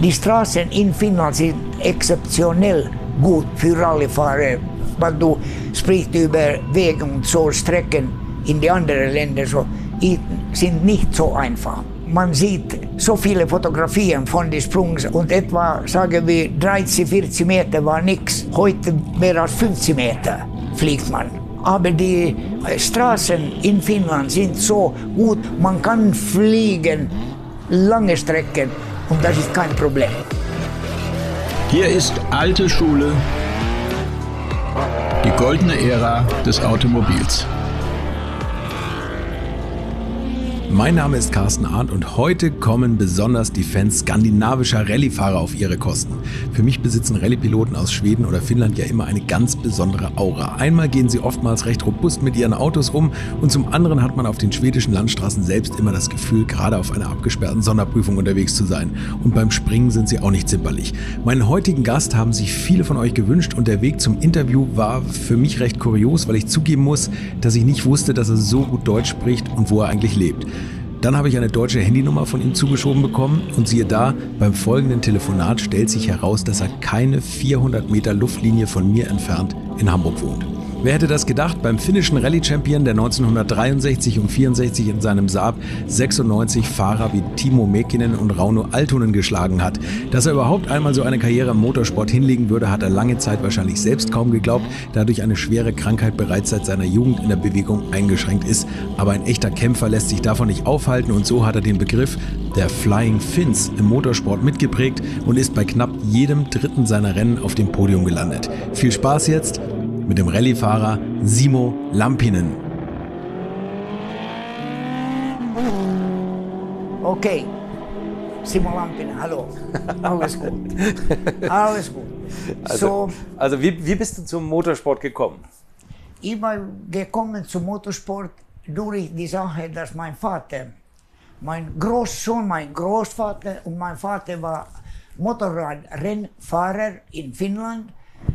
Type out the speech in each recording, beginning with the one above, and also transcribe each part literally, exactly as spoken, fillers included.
Die Straßen in Finnland sind exceptionell gut für Rallyfahrer. Weil du sprichst über Wege und so Strecken in die anderen Länder, so sind nicht so einfach. Man sieht so viele Fotografien von den Sprungs und etwa, sagen wir, dreißig, vierzig Meter war nichts. Heute mehr als fünfzig Meter fliegt man. Aber die Straßen in Finnland sind so gut, man kann fliegen lange Strecken und das ist kein Problem. Hier ist alte Schule, die goldene Ära des Automobils. Mein Name ist Carsten Arndt und heute kommen besonders die Fans skandinavischer Rallyefahrer auf ihre Kosten. Für mich besitzen Rallypiloten aus Schweden oder Finnland ja immer eine ganz besondere Aura. Einmal gehen sie oftmals recht robust mit ihren Autos um und zum anderen hat man auf den schwedischen Landstraßen selbst immer das Gefühl, gerade auf einer abgesperrten Sonderprüfung unterwegs zu sein. Und beim Springen sind sie auch nicht zimperlich. Meinen heutigen Gast haben sich viele von euch gewünscht und der Weg zum Interview war für mich recht kurios, weil ich zugeben muss, dass ich nicht wusste, dass er so gut Deutsch spricht und wo er eigentlich lebt. Dann habe ich eine deutsche Handynummer von ihm zugeschoben bekommen und siehe da, beim folgenden Telefonat stellt sich heraus, dass er keine vierhundert Meter Luftlinie von mir entfernt in Hamburg wohnt. Wer hätte das gedacht, beim finnischen Rallye-Champion, der neunzehnhundertdreiundsechzig und vierundsechzig in seinem Saab sechsundneunzig Fahrer wie Timo Mäkinen und Rauno Altonen geschlagen hat. Dass er überhaupt einmal so eine Karriere im Motorsport hinlegen würde, hat er lange Zeit wahrscheinlich selbst kaum geglaubt, da durch eine schwere Krankheit bereits seit seiner Jugend in der Bewegung eingeschränkt ist. Aber ein echter Kämpfer lässt sich davon nicht aufhalten und so hat er den Begriff der Flying Finns im Motorsport mitgeprägt und ist bei knapp jedem dritten seiner Rennen auf dem Podium gelandet. Viel Spaß jetzt mit dem Rallyefahrer Simo Lampinen. Okay, Simo Lampinen, hallo. Alles gut. Alles gut. Also, so, also wie, wie bist du zum Motorsport gekommen? Ich bin gekommen zum Motorsport durch die Sache, dass mein Vater, mein Großsohn, mein Großvater und mein Vater war Motorradrennfahrer in Finnland.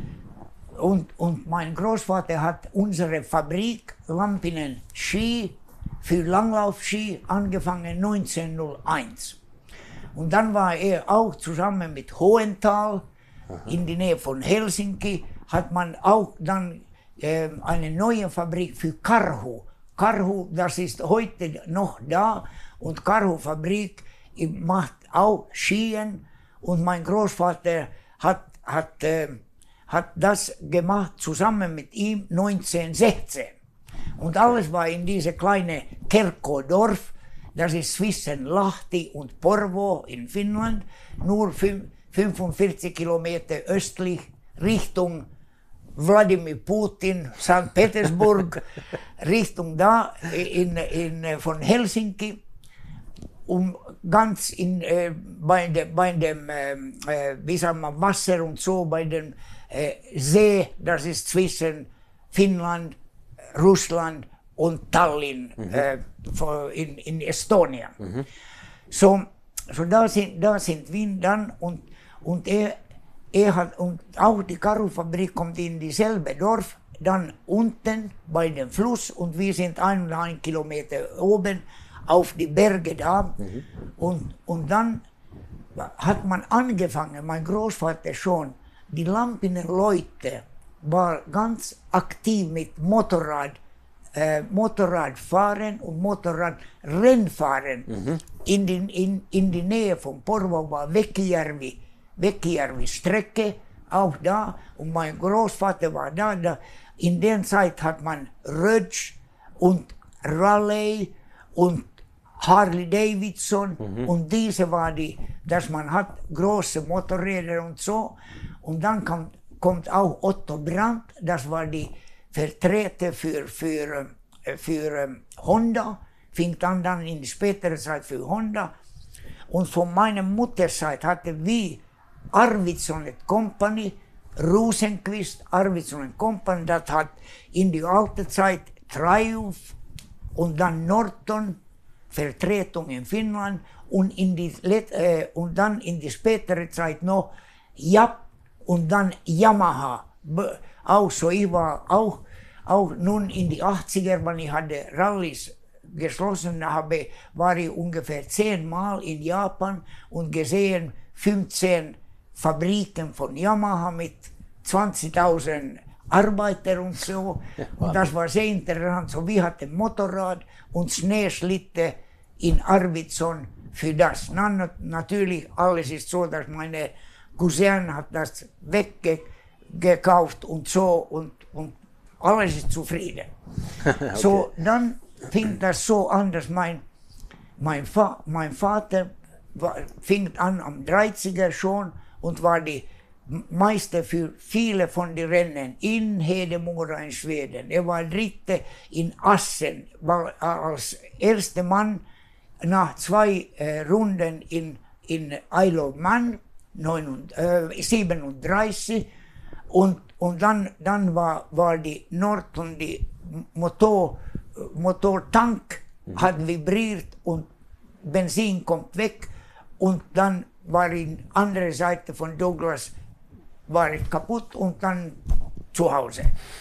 Und, und mein Großvater hat unsere Fabrik Lampinen Ski für Langlaufski angefangen neunzehnhunderteins. Und dann war er auch zusammen mit Hohenthal in die Nähe von Helsinki, hat man auch dann äh, eine neue Fabrik für Karhu. Karhu, das ist heute noch da und Karhu-Fabrik macht auch Skien und mein Großvater hat, hat äh, hat das gemacht zusammen mit ihm neunzehnhundertsechzehn. Und alles war in diesem kleinen Kerkkodorf, das ist zwischen Lahti und Porvoo in Finnland, nur fünfundvierzig Kilometer östlich Richtung Wladimir Putin, Sankt Petersburg, Richtung da in, in, von Helsinki. Um ganz in, äh, bei, de, bei dem, äh, wie sagt man, Wasser und so, bei dem äh, See, das ist zwischen Finnland, Russland und Tallinn, mhm. äh, in, in Estonien. Mhm. So, so da sind, da sind wir dann und, und er, er hat, und auch die Karhu-Fabrik kommt in dieselbe Dorf, dann unten bei dem Fluss und wir sind ein und ein Kilometer oben auf die Berge da. Mhm. Und, und dann hat man angefangen, mein Großvater schon, die Lampiner Leute war ganz aktiv mit Motorrad, äh, Motorradfahren und Motorradrennfahren. Mhm. In, die, in, in die Nähe von Porvoo war Väkkijärvi, Väkkijärvi Strecke, auch da. Und mein Großvater war da. da. In der Zeit hat man Rötsch und Raleigh und Harley Davidson mhm. und diese war die, dass man hat große Motorräder und so. Und dann kommt, kommt auch Otto Brandt, das war die Vertreter für, für, für, für Honda, fing an dann in die spätere Zeit für Honda. Und von meiner Mutterseite hatte wir Arvidsson Company, Rosenqvist, Arvidsson Company, das hat in die alte Zeit Triumph und dann Norton, Vertretung in Finnland und, in die, äh, und dann in die spätere Zeit noch Japp und dann Yamaha. Auch so, ich war auch, auch nun in die achtziger, wenn ich hatte Rallys geschlossen habe, war ich ungefähr zehnmal in Japan und gesehen fünfzehn Fabriken von Yamaha mit zwanzigtausend Arbeiter und so. Und das war sehr interessant. So, wir hatten Motorrad und Schneeschlitte in Arvidsson für das. Dann natürlich, alles ist so, dass meine Cousin hat das weggekauft und so und, und alles ist zufrieden. Okay. So, dann fing das so an, dass mein, mein, Fa mein Vater war, fing an am dreißiger schon und war die Meister für viele von den Rennen in Hedemora in Schweden. Er war Dritte in Assen, war als erster Mann nach zwei äh, Runden in, in Isle of Man, siebenunddreißig, und, und dann, dann war, war die Nord und die Motor, Motortank mhm. hat vibriert und Benzin kommt weg, und dann war die andere Seite von Douglas war kaputt und dann zu Hause.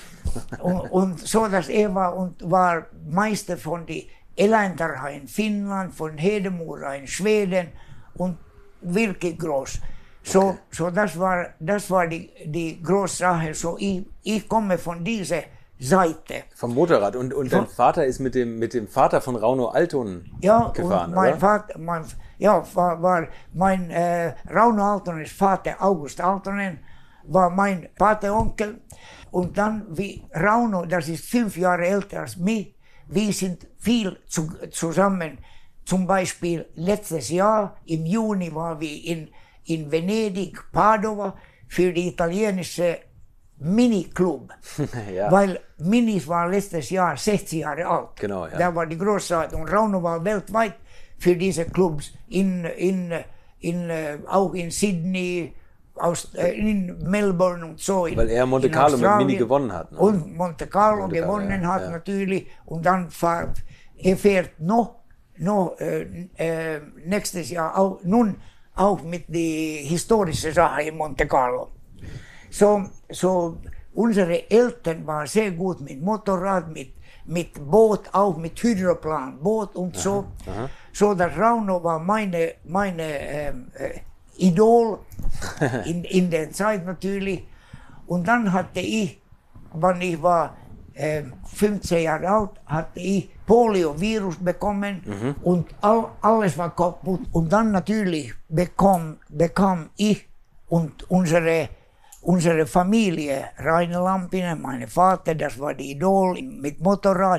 und, und so, dass er war und war Meister von die Eläintarha in Finnland, von Hedemora in Schweden und wirklich groß. So, okay. so das war, das war die, die große Sache. So, ich, ich komme von dieser Seite. Vom Motorrad. Und, und dein Vater ist mit dem, mit dem Vater von Rauno Altonen ja, gefahren, und mein oder? Vater, mein, ja, war, war mein äh, Rauno Altonens Vater, August Altonen, war mein Pateonkel. Und dann, wie Rauno, das ist fünf Jahre älter als mich, wir sind viel zu, zusammen. Zum Beispiel letztes Jahr, im Juni, waren wir in, in Venedig, Padova, für die italienische Mini-Club. Ja. Weil Minis war letztes Jahr sechzig Jahre alt. Genau, ja. Da war die Großzeit. Und Rauno war weltweit für diese Clubs, in, in, in, auch in Sydney, aus, in Melbourne und so. In, Weil er Monte Carlo mit Mini gewonnen hat. Ne? Und Monte Carlo Monte Carlo, gewonnen ja, hat ja. natürlich. Und dann fährt er fährt noch, noch äh, äh, nächstes Jahr auch, nun auch mit der historischen Sache in Monte Carlo. So, so unsere Eltern waren sehr gut mit Motorrad, mit, mit Boot, auch mit Hydroplan, Boot und so. Aha, aha. So, dass Rauno war meine, meine ähm, äh, Idol in, in der Zeit natürlich. Und dann hatte ich, wenn ich war äh, fünfzehn Jahre alt, hatte ich Poliovirus bekommen mhm. und all, alles war kaputt. Und dann natürlich bekam, bekam ich und unsere, unsere Familie, Rainer Lampinen, mein Vater, das war die Idol mit Motorrad,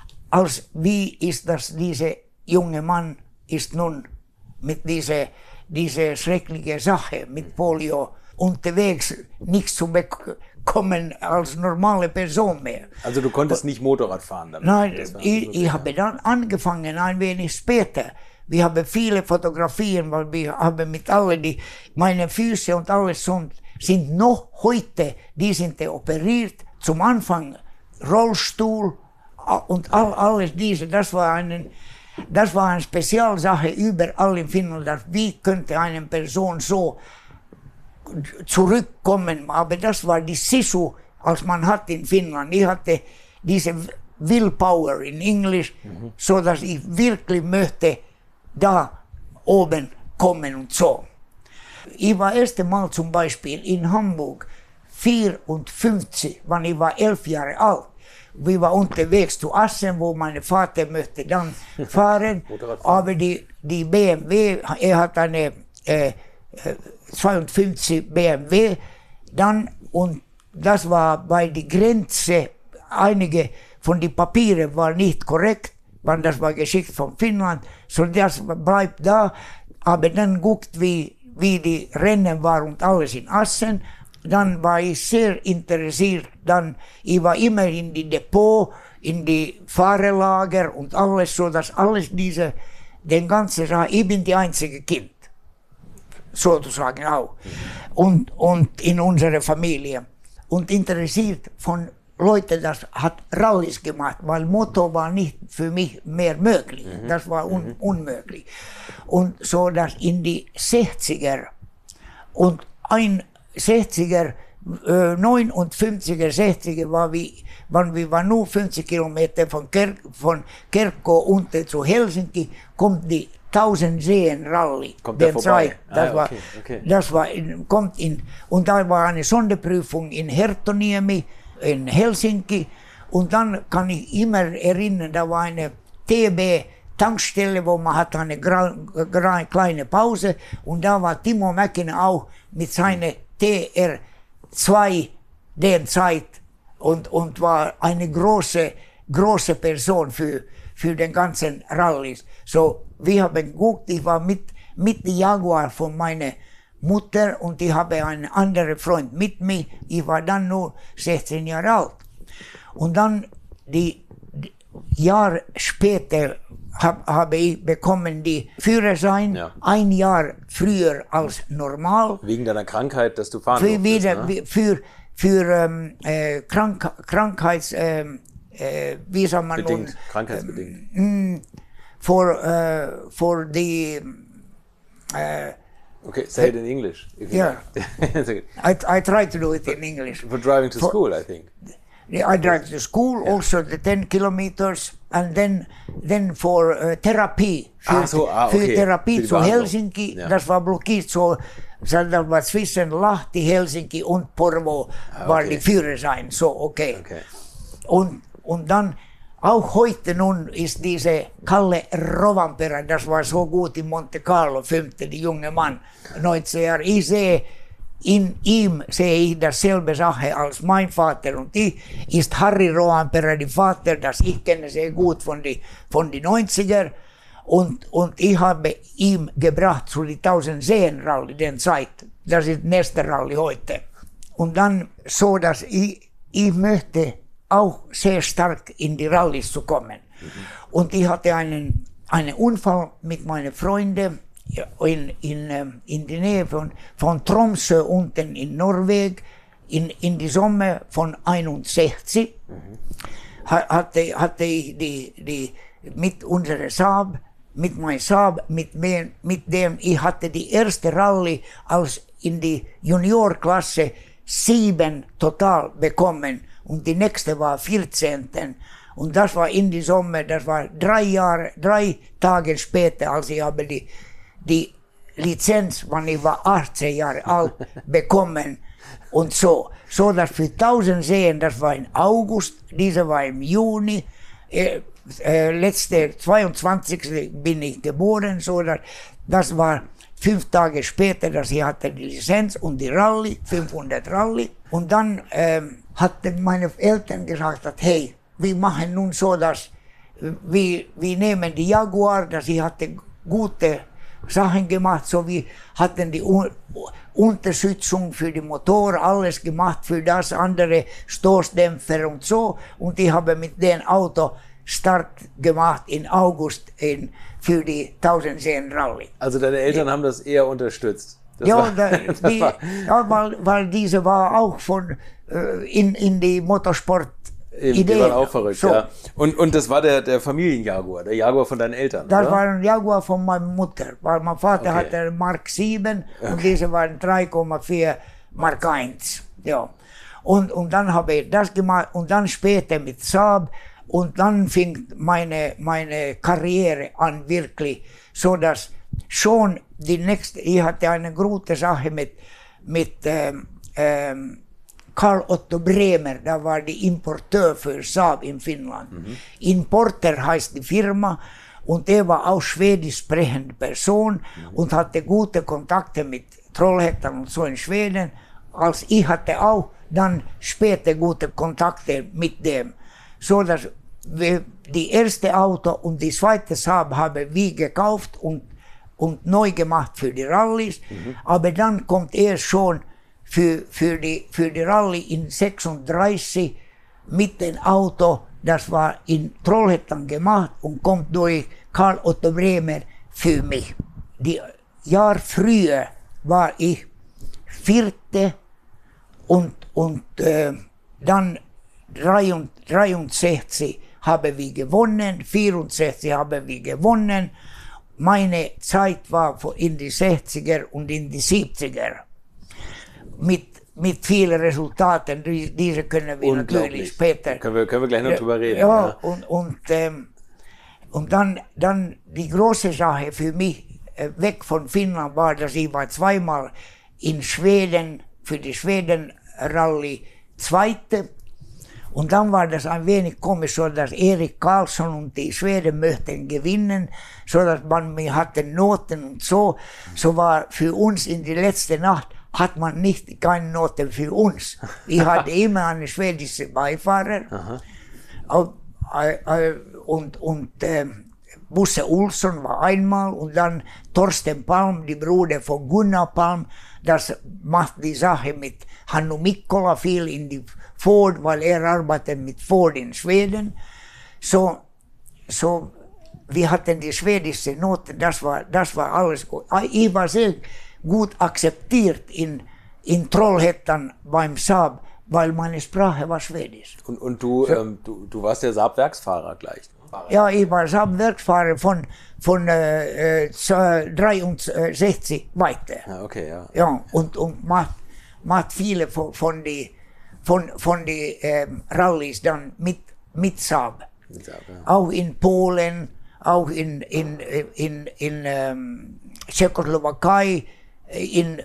als wie ist das, dieser junge Mann ist nun mit dieser diese schreckliche Sache mit Polio unterwegs nichts zu bekommen als normale Person mehr. Also du konntest nicht Motorrad fahren damit? Nein, ich, ich habe dann angefangen, ein wenig später. Wir haben viele Fotografien, weil wir haben mit allen, die, meine Füße und alles sind, sind noch heute, die sind operiert, zum Anfang Rollstuhl und all, alles diese, das war einen Das war eine Spezialsache überall in Finnland, dass wie könnte eine Person so zurückkommen. Aber das war die Sisu, als man hat in Finnland. Ich hatte diese Willpower in Englisch, mhm. so dass ich wirklich möchte da oben kommen und so. Ich war erste Mal zum Beispiel in Hamburg vierundfünfzig, wenn ich war elf Jahre alt. Wir waren unterwegs zu Assen, wo mein Vater möchte dann fahren, aber die, die B M W, er hat eine äh, zweiundfünfzig B M W, dann, und das war bei der Grenze, einige von den Papieren waren nicht korrekt, weil das war geschickt von Finnland, so das bleibt da, aber dann guckt, wie, wie die Rennen waren und alles in Assen. Dann war ich sehr interessiert, dann, ich war immer in die Depot, in die Fahrerlager und alles, so dass alles diese, den ganzen Sache, ich bin die einzige Kind, sozusagen auch, und, und in unserer Familie. Und interessiert von Leuten, das hat Rallys gemacht, weil Moto war nicht für mich mehr möglich, mhm. das war un, mhm. unmöglich. Und so, dass in die sechziger und ein sechziger, äh, neunundfünfziger, sechziger war wie, wann wir waren nur fünfzig Kilometer von, Ker von Kerkko unter zu Helsinki, kommt die Tausendseen-Rally. Kommt der vorbei? Das, ah, war, okay, okay. das war, in, kommt in, und da war eine Sonderprüfung in Herttoniemi, in Helsinki. Und dann kann ich immer erinnern, da war eine T B-Tankstelle, wo man hatte eine gra, gra, kleine Pause. Und da war Timo Mäkinen auch mit seiner T R zwei der Zeit und, und war eine große, große Person für, für den ganzen Rallys. So, wir haben geguckt, ich war mit, mit dem Jaguar von meiner Mutter und ich habe einen anderen Freund mit mir. Ich war dann nur sechzehn Jahre alt. Und dann, die, die Jahr später, hab, habe ich bekommen die Führerschein, ja. ein Jahr früher als normal. Wegen deiner Krankheit, dass du fahren für, durftest, wieder, ne? Für, für ähm, äh, Krank Krankheits, ähm, äh, wie soll man Bedingt, nun, krankheitsbedingt. Ähm, for, uh, for the, uh, okay, say it in English. Yeah. I, I try to do it in English. For driving to For, school, I think. I drive to school, yeah. Also the ten kilometers, and then, then for uh, therapy. Für, ah, so, ah, für okay. Therapie für zu Helsinki, ja. Das war blockiert, so, so das war zwischen Lahti, Helsinki und Porvoo ah, okay. War die Führerschein, so okay. okay. Und, und dann, auch heute nun ist diese Kalle Rovanperä, das war so gut in Monte Carlo, fünfte, die junge Mann, neunzehn Jahre. Ich sehe, in ihm sehe ich dasselbe Sache als mein Vater und ich ist Harry Rovanperä, der Vater, das ich kenne sehr gut von die, von die neunziger und, und ich habe ihm gebracht zu die Tausendseen-Rally, den Zeit, das ist nächste Rally heute. Und dann so, dass ich, ich möchte auch sehr stark in die Rallys zu kommen. Mhm. Und ich hatte einen, einen Unfall mit meinen Freunden in, in, in die Nähe von, von Tromsø unten in Norwegen in, in die Sommer von einundsechzig. Mhm. Hatte, hatte ich die, die, mit unserer Saab, mit meinem Saab, mit, mit dem ich hatte die erste Rallye als in die Juniorklasse sieben total bekommen. Und die nächste war vierzehnten. Und das war in die Sommer, das war drei Jahre, drei Tage später, als ich habe die, die Lizenz, wann ich war achtzehn Jahre alt, bekommen. Und so. So, dass für Tausendseen, das war im August, diese war im Juni, äh, äh, letzte zweiundzwanzigsten bin ich geboren, so, dass, das war fünf Tage später, dass ich hatte die Lizenz und die Rallye, fünfhundert Rallye. Und dann ähm, hatten meine Eltern gesagt, dass, hey, wir machen nun so, dass wir, wir nehmen die Jaguar, dass ich hatte gute Sachen gemacht, so wir hatten die Un Unterstützung für den Motor, alles gemacht für das, andere Stoßdämpfer und so. Und ich habe mit dem Auto Start gemacht in August in, für die Tausendseen-Rallye. Also deine Eltern ja. Haben das eher unterstützt? Das ja, war, da, die, ja weil, weil diese war auch von, äh, in, in die Motorsport Eben, die waren auch verrückt, so. Ja. Und, und das war der, der Familienjaguar, der Jaguar von deinen Eltern, Das oder? war ein Jaguar von meiner Mutter, weil mein Vater okay. hatte einen Mark sieben okay. Und diese waren drei Komma vier Mark eins. Ja. Und, und dann habe ich das gemacht und dann später mit Saab und dann fing meine, meine Karriere an wirklich, so dass schon die nächste, ich hatte eine gute Sache mit, mit ähm, ähm, Carl Otto Bremer, da war die Importeur für Saab in Finnland. Mhm. Importer heißt die Firma und er war auch schwedisch sprechende Person mhm. und hatte gute Kontakte mit Trollhättan und so in Schweden. Als ich hatte auch dann später gute Kontakte mit dem. So dass wir die erste Auto und die zweite Saab haben wir gekauft und, und neu gemacht für die Rallys. Mhm. Aber dann kommt er schon Für, für, die, für die Rallye in sechsunddreißig mit dem Auto, das war in Trollhättan gemacht und kommt durch Carl Otto Bremer für mich. Die Jahr früher war ich vierte und, und äh, dann dreiundsechzig haben wir gewonnen, vierundsechzig haben wir gewonnen. Meine Zeit war in die sechziger und in die siebziger. Mit, mit vielen Resultaten, die, diese können wir natürlich später. Können wir, können wir gleich noch ja, drüber reden. Ja, ja. Und, und, ähm, und dann, dann die große Sache für mich äh, weg von Finnland war, dass ich war zweimal in Schweden für die Schweden-Rallye Zweite. Und dann war das ein wenig komisch, so dass Erik Karlsson und die Schweden möchten gewinnen, so dass man, wir hatten Noten und so. So war für uns in die letzte Nacht, hat man nicht keine Noten für uns. Ich hatte immer einen schwedischen Beifahrer. Und, und äh, Bosse Olsson war einmal und dann Torsten Palm, die Bruder von Gunnar Palm. Das macht die Sache mit Hannu Mikkola viel in die Ford, weil er arbeitet mit Ford in Schweden. So, so wir hatten die schwedische Noten, das war, das war alles gut. Ich war sehr gut akzeptiert in, in Trollhättan beim Saab, weil meine Sprache war Schwedisch. Und, und du, so, ähm, du, du warst der Saab-Werksfahrer gleich? Ja, ich war Saab-Werksfahrer von, von äh, dreiundsechzig weiter. Ja, okay, ja. Ja, und, und macht, macht viele von, von die, von, von die ähm, Rallyes dann mit, mit Saab. Mit Saab ja. Auch in Polen, auch in, in, in, in, in ähm, Tschechoslowakei, in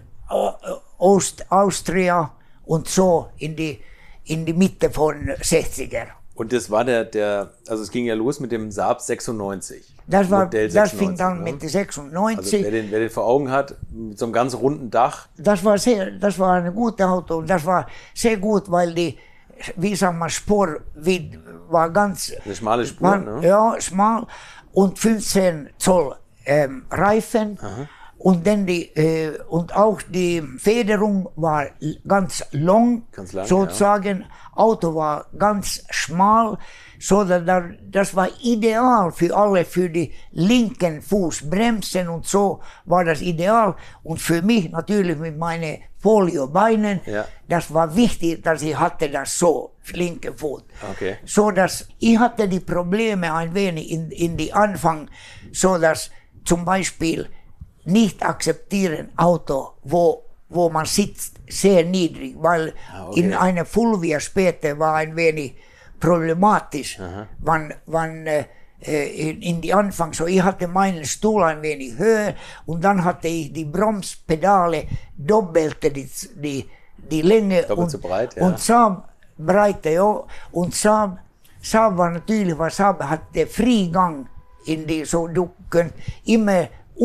Ost Austria und so in die, in die Mitte von sechziger. Und das war der, der, also es ging ja los mit dem Saab sechsundneunzig. Das war, das fing dann ne? mit der sechsundneunzig. Also wer den, wer den vor Augen hat, mit so einem ganz runden Dach. Das war sehr, das war ein gutes Auto und das war sehr gut, weil die, wie sagen wir, Spur wie, war ganz. Eine schmale Spur, war, ne? Ja, schmal und fünfzehn Zoll ähm, Reifen. Aha. Und dann die, äh, und auch die Federung war ganz long, ganz lang, sozusagen. Ja. Auto war ganz schmal, so dass das war ideal für alle, für die linken Fußbremsen und so war das ideal. Und für mich natürlich mit meinen Poliobeinen, ja. Das war wichtig, dass ich hatte das so, linke Fuß. Okay. So dass ich hatte die Probleme ein wenig in, in die Anfang, so dass zum Beispiel nicht akzeptieren Auto, wo, wo man sitzt sehr niedrig, weil ah, okay. in einer Fulvia später war ein wenig problematisch, wann, wann äh, in, in die Anfang, so ich hatte meinen Stuhl ein wenig höher und dann hatte ich die Bromspedale doppelte die, die, die Länge Doppelt und, so breit, ja. und Saab breite, ja, und Saab, Saab war natürlich, was Saab hatte Freigang in die, so du könnt immer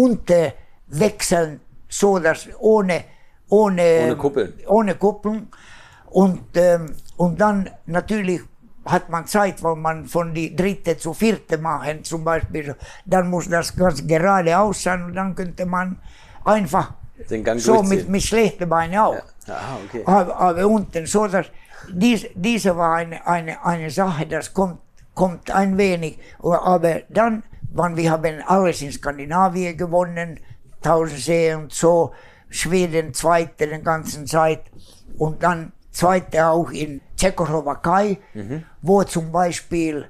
unterwechseln, so dass ohne ohne ohne Kuppeln, ohne Kuppeln und ähm, und dann natürlich hat man Zeit, weil man von die dritte zu vierte machen zum Beispiel, dann muss das ganz geradeaus sein und dann könnte man einfach den Gang so mit, mit schlechten Beinen auch. Ja. Aha, okay. aber, aber unten so, dass dies, diese war eine, eine, eine Sache, das kommt, kommt ein wenig, aber dann, wann wir haben alles in Skandinavien gewonnen, Tausendsee und so, Schweden zweite den ganzen Zeit und dann zweite auch in Tschechoslowakei, mhm. wo zum Beispiel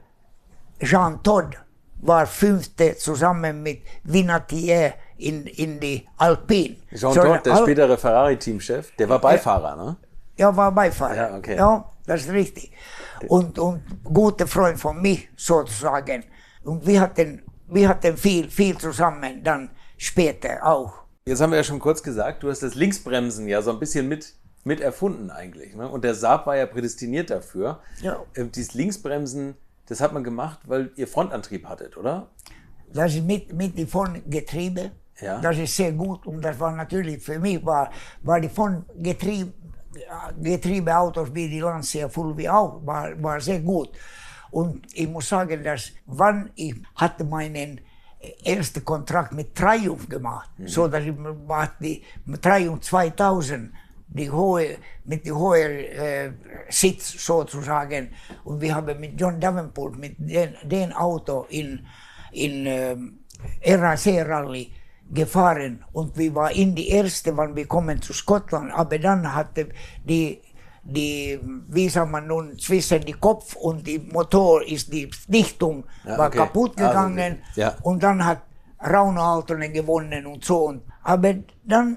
Jean Todt war fünfte zusammen mit Vinatier in, in die Alpine. Jean Todt, der spätere Ferrari-Teamchef, der war Beifahrer, ne? Ja, war Beifahrer. Ja, okay. Ja, das ist richtig. Und, und guter Freund von mir sozusagen. Und wir hatten, wir hatten viel, viel zusammen dann später auch. Jetzt haben wir ja schon kurz gesagt, du hast das Linksbremsen ja so ein bisschen mit, mit erfunden eigentlich. Ne? Und der Saab war ja prädestiniert dafür. Ja. Ähm, dieses Linksbremsen, das hat man gemacht, weil ihr Frontantrieb hattet, oder? Das ist mit, mit dem Frontgetriebe. Ja. Das ist sehr gut. Und das war natürlich für mich, war, war die Frontgetriebe, Getriebeautos wie die Lancia Fulvia auch, war, war sehr gut. Und ich muss sagen, dass wann ich hatte meinen ersten Kontrakt mit Triumph gemacht, mhm. so dass ich die Triumph zweitausend, die hohe, mit dem hohen äh, Sitz sozusagen, und wir haben mit John Davenport, mit den, den Auto in, in äh, R A C-Rallye gefahren und wir waren in die erste, wann wir kommen zu Schottland, aber dann hatte die die, wie sagt man nun, zwischen die Kopf und die Motor ist die Dichtung ja, war okay. kaputt gegangen also, ja. und dann hat Rauno Aaltonen gewonnen und so. Und, aber dann,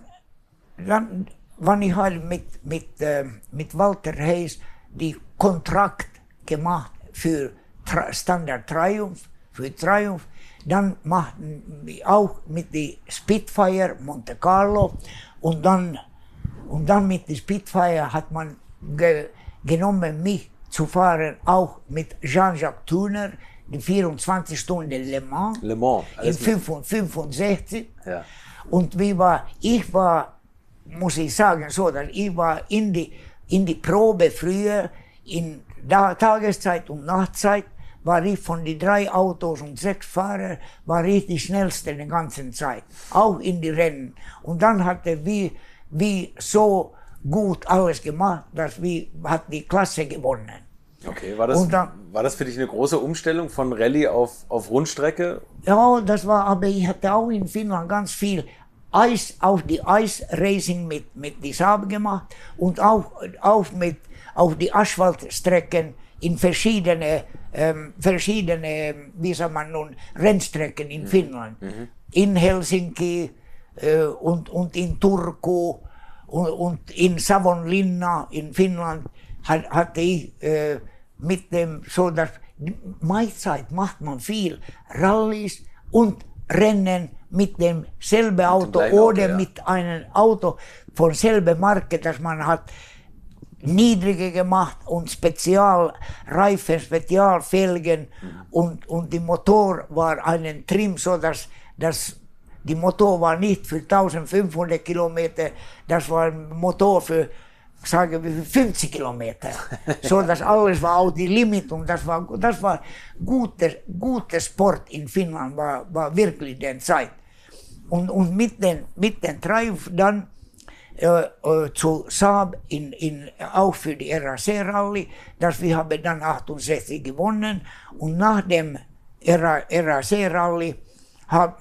dann, wann ich halt mit, mit, äh, mit Walter Hayes die Kontrakt gemacht für Tra Standard Triumph für Triumph. Dann machten wir auch mit die Spitfire Monte Carlo und dann, und dann mit der Spitfire hat man ge, genommen, mich zu fahren, auch mit Jean-Jacques Thuner, die vierundzwanzig Stunden Le Mans, Le Mans in fünfundfünfzig. Ja. Und wie war, ich war, muss ich sagen, so, dass ich war in die, in die Probe früher, in da, Tageszeit und Nachtzeit, war ich von den drei Autos und sechs Fahrer, war ich die schnellste in der ganzen Zeit, auch in die Rennen. Und dann hatte wir, wir so gut alles gemacht, dass wir hat die Klasse gewonnen. Okay, war das, dann, war das für dich eine große Umstellung von Rallye auf, auf Rundstrecke? Ja, das war, aber ich hatte auch in Finnland ganz viel Eis, auf die Eisracing mit, mit die Saab gemacht und auch, auch mit, auf die Asphaltstrecken in verschiedene, ähm, verschiedene, wie sagt man nun, Rennstrecken in mhm. Finnland. Mhm. In Helsinki äh, und, und in Turku und, und in Savonlinna in Finnland hat, hatte ich äh, mit dem, so dass Maizeit macht man viel, Rallyes und Rennen mit dem selben Auto mit oder Auto, ja. mit einem Auto von selber Marke, dass man hat niedrige gemacht und Spezialreifen, Spezialfelgen mhm. und, und die Motor war einen Trim, so dass, dass die Motor war nicht für eintausendfünfhundert Kilometer, das war ein Motor für, sagen wir, für fünfzig Kilometer. So dass alles war auch die Limit und das war, das war guter, guter Sport in Finnland, war, war wirklich die Zeit. Und, und mit den, mit den Triumph dann äh, äh, zu Saab, in, in, auch für die R A C-Rallye, dass wir haben dann achtundsechzig gewonnen und nach dem R A C-Rallye hat,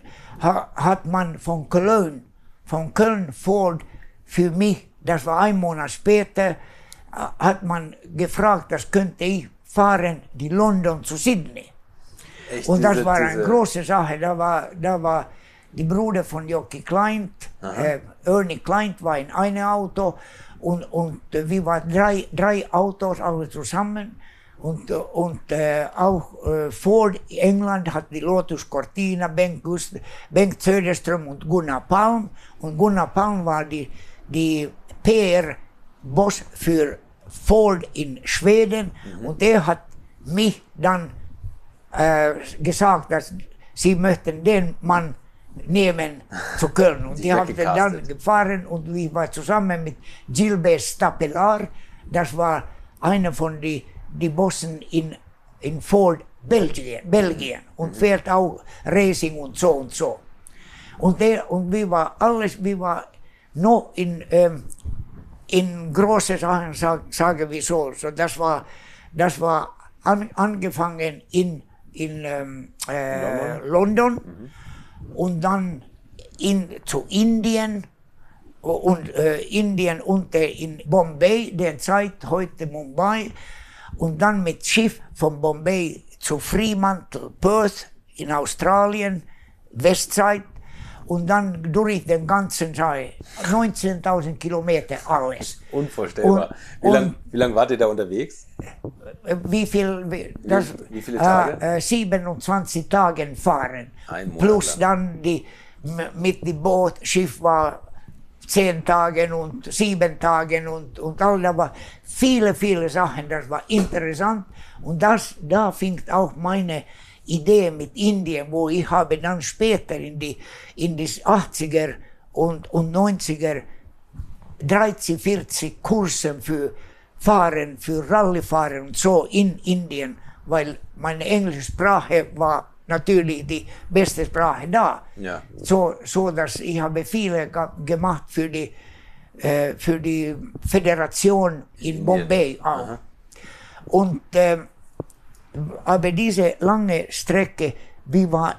hat man von Köln, von Köln Ford für mich, das war ein Monat später, hat man gefragt, das könnte ich fahren, die London zu Sydney. Echt, und das diese, war eine diese... große Sache, da war, da war die Bruder von Jocki Kleint, äh, Ernie Kleint war in einem Auto und, und äh, wir waren drei, drei Autos alle zusammen. Und, und äh, auch äh, Ford England hat die Lotus Cortina, Bengt, Gust Bengt Söderström und Gunnar Palm. Und Gunnar Palm war die, die P R-Boss für Ford in Schweden. Mhm. Und der hat mich dann äh, gesagt, dass sie möchten den Mann nehmen zu Köln. Und die haben dann gefahren und ich war zusammen mit Gilbert Stapelar. Das war einer von den die Bossen in, in Ford Belgien, Belgien und fährt auch Racing und so und so. Und, der, und wir war alles, wir war noch in, ähm, in große Sachen, sag, sagen wir so. So das war, das war an, angefangen in, in ähm, äh, London, London mhm. und dann in, zu Indien und äh, Indien und äh, in Bombay, der Zeit heute Mumbai. Und dann mit Schiff von Bombay zu Fremantle, Perth in Australien, Westside und dann durch den ganzen Teil, neunzehntausend Kilometer alles. Unvorstellbar. Und, wie lange lang wart ihr da unterwegs? Wie viel? Das, wie, wie viele Tage? Äh, siebenundzwanzig Tage fahren. Ein Monat Plus lang. dann die, mit dem Boot, Schiff war zehn Tage und sieben Tage und, und all, da war viele, viele Sachen, das war interessant und das, da fing auch meine Idee mit Indien, wo ich habe dann später in die, in die achtziger und, und neunziger dreißig, vierzig Kursen für Fahren, für Rallyfahren und so in Indien, weil meine englische Sprache war natürlich die beste Sprache da. Ja. So, so dass ich habe viele gemacht für die, äh, für die Föderation in Bombay auch. Aha. Und, äh, aber diese lange Strecke, wie war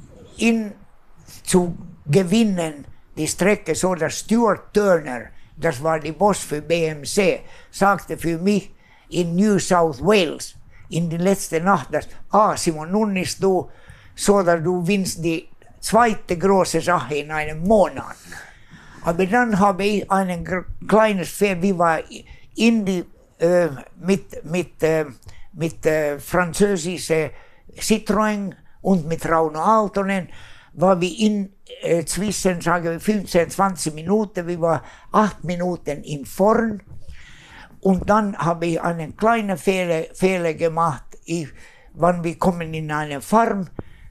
in zu gewinnen, die Strecke, so dass Stuart Turner, das war die Boss für B M C, sagte für mich in New South Wales, in die letzte Nacht, dass, ah Simon, nun ist du so, dass du winnst die zweite große Sache in einem Monat. Aber dann habe ich ein kleines Pferd, wie war in die, äh, mit, mit, äh, mit äh, französischen Citroën und mit Rauno Aaltonen war wir in äh, zwischen, sagen wir, fünfzehn, zwanzig Minuten, wir waren acht Minuten in vorn. Und dann habe ich einen kleinen Fehler, Fehler gemacht. Ich, wann wir kommen in eine Farm,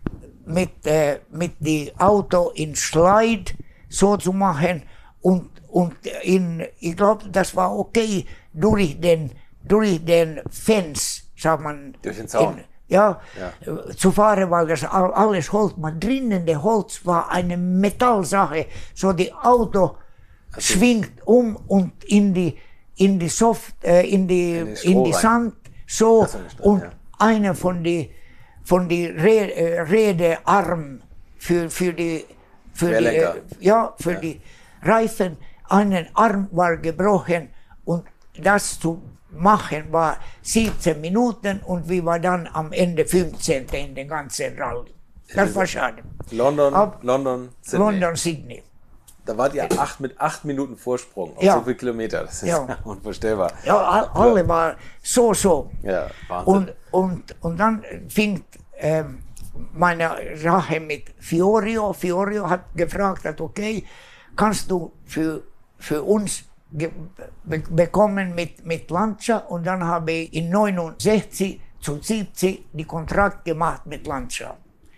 mit, äh, mit dem Auto in Slide so zu machen. Und, und in, ich glaube, das war okay, durch den, durch den Fence, sagt man. Durch den Zaun. In, ja, ja, zu fahren, weil das alles Holz, man drinnen der Holz war eine Metallsache, so die Auto also schwingt um und in die, in die Soft, äh, in die, in, in die Sand, so, Stand, und ja. einer von die, von die Re, äh, Redearm für, für die, für die, äh, ja, für ja. die Reifen, einen Arm war gebrochen und das zu machen war siebzehn Minuten und wir waren dann am Ende fünfzehnte in den ganzen Rallye. Das war schade. London, Ab London, Sydney. London, Sydney. Da wart ihr acht, mit acht Minuten Vorsprung auf ja. so viele Kilometer. Das ist ja. unvorstellbar. Ja, alle waren so, so. Ja, Wahnsinn. Und, und, und dann fing ähm, meine Sache mit Fiorio. Fiorio hat gefragt, hat, okay, kannst du für, für uns be bekommen mit, mit Lancia, und dann habe ich in neunundsechzig zu siebzig die Kontrakt gemacht mit Lancia.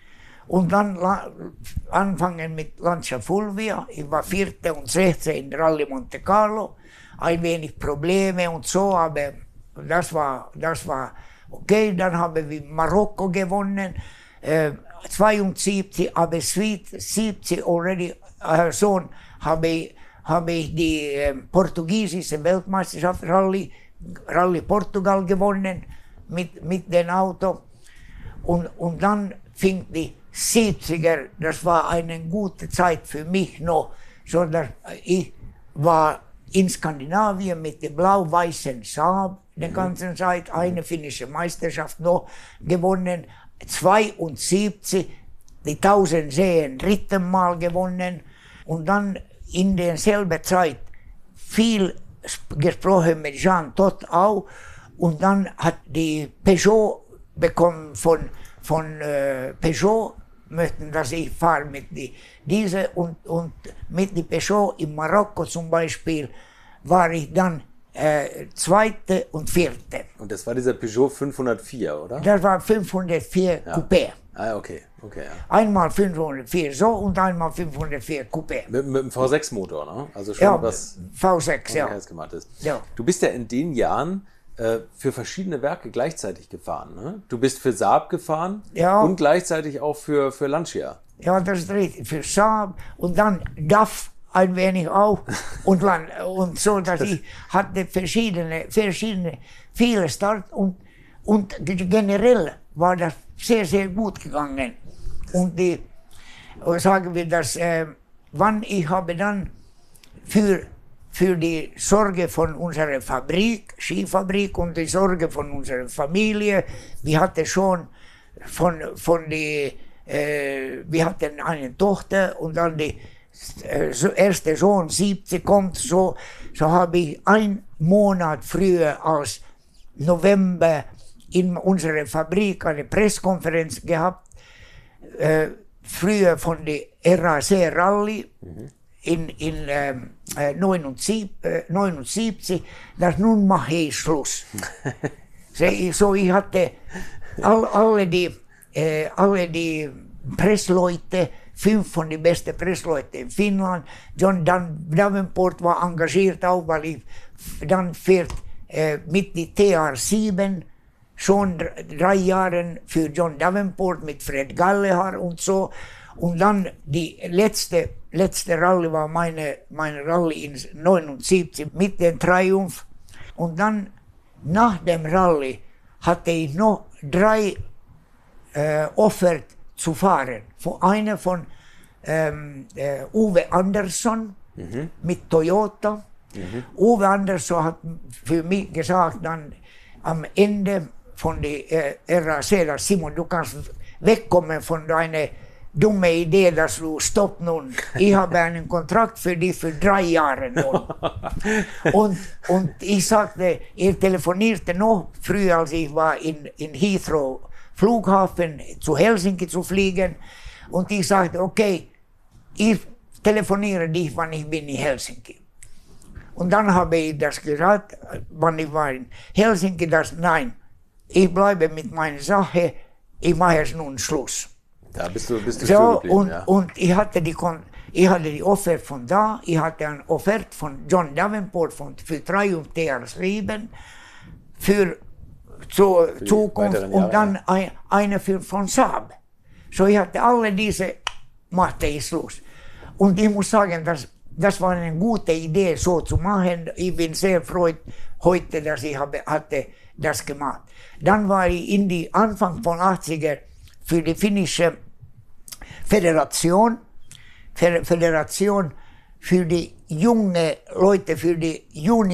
Und dann anfangen mit Lancia Fulvia, ich war vierte und sechste in Rallye Monte Carlo, ein wenig Probleme und so, aber das war, das war okay. Dann haben wir Marokko gewonnen, äh, zweiundsiebzig, aber siebzig already, äh, so habe ich habe ich die äh, portugiesische Weltmeisterschaft Rallye, Rallye Portugal gewonnen mit, mit dem Auto. Und, und dann fing die siebziger, das war eine gute Zeit für mich noch, so dass ich war in Skandinavien mit dem blau-weißen Saab die ganze Zeit, eine finnische Meisterschaft noch gewonnen, zweiundsiebzig die tausend Seen dritten Mal gewonnen, und dann in derselben Zeit viel gesprochen mit Jean Todt auch, und dann hat die Peugeot bekommen von, von äh, Peugeot, möchten, dass ich fahre mit die, diese, und, und mit die Peugeot in Marokko zum Beispiel war ich dann äh, zweite und vierte. Und das war dieser Peugeot fünfhundertvier, oder? Das war fünfhundertvier ja. Coupé. Ah, okay. okay ja. Einmal fünfhundertvier so und einmal fünfhundertvier Coupé. Mit, mit dem V sechs Motor, ne? Also schon ja, was V sechs, ja. gemacht ist. Ja. Du bist ja in den Jahren äh, für verschiedene Werke gleichzeitig gefahren, ne? Du bist für Saab gefahren, ja. und gleichzeitig auch für, für Lancia. Ja, das ist richtig. Für Saab und dann D A F ein wenig auch und, und so, dass ich hatte verschiedene, verschiedene, viele Start und, und generell war das sehr, sehr gut gegangen. Und die, sagen wir das, äh, wann ich habe dann für, für die Sorge von unserer Fabrik, Skifabrik, und die Sorge von unserer Familie, wir hatten schon von, von die, äh, wir hatten eine Tochter und dann die äh, erste Sohn, siebzig kommt, so, so habe ich einen Monat früher als November in unserer Fabrik eine Pressekonferenz gehabt, äh, früher von der R A C Rallye mhm. in, in ähm, äh, neunundsiebzig, dass nun mache ich Schluss. so, ich, so ich hatte all, alle die, äh, alle die Pressleute, fünf von den besten Pressleuten in Finnland. John Davenport war engagiert auch, weil ich dann fährt äh, mit die T R sieben schon drei Jahren für John Davenport mit Fred Gallehar und so. Und dann die letzte, letzte Rallye war meine, meine Rallye in neunundsiebzig mit dem Triumph. Und dann nach dem Rallye hatte ich noch drei äh, Offert zu fahren. Von einer von ähm, äh, Uwe Andersson mhm. mit Toyota. Mhm. Uwe Andersson hat für mich gesagt, dann am Ende von der äh, R A C, dass Simon, du kannst wegkommen von deiner dummen Idee, dass du stopp nun. Ich habe einen Kontrakt für dich für drei Jahre nun. und, und ich sagte, er telefonierte noch früher, als ich war in, in Heathrow Flughafen zu Helsinki zu fliegen. Und ich sagte, okay, ich telefoniere dich, wann ich bin in Helsinki. Und dann habe ich das gesagt, wann ich war in Helsinki, dass nein, ich bleibe mit meiner Sache, ich mache jetzt nun Schluss. Da bist du, bist du so, geblieben, und, ja. und ich hatte die Ich hatte die Offert von da, ich hatte eine Offert von John Davenport von, für Triumph T R sieben für zur für Zukunft und Jahre, dann ja. ein, eine für, von Saab. So ich hatte alle diese, machte ich Schluss. Und ich muss sagen, dass, das war eine gute Idee, so zu machen. Ich bin sehr freut heute, dass ich habe, hatte das gemacht. Dann war ich in die Anfang von achtziger für die finnische Föderation, Föderation für die junge Leute, für die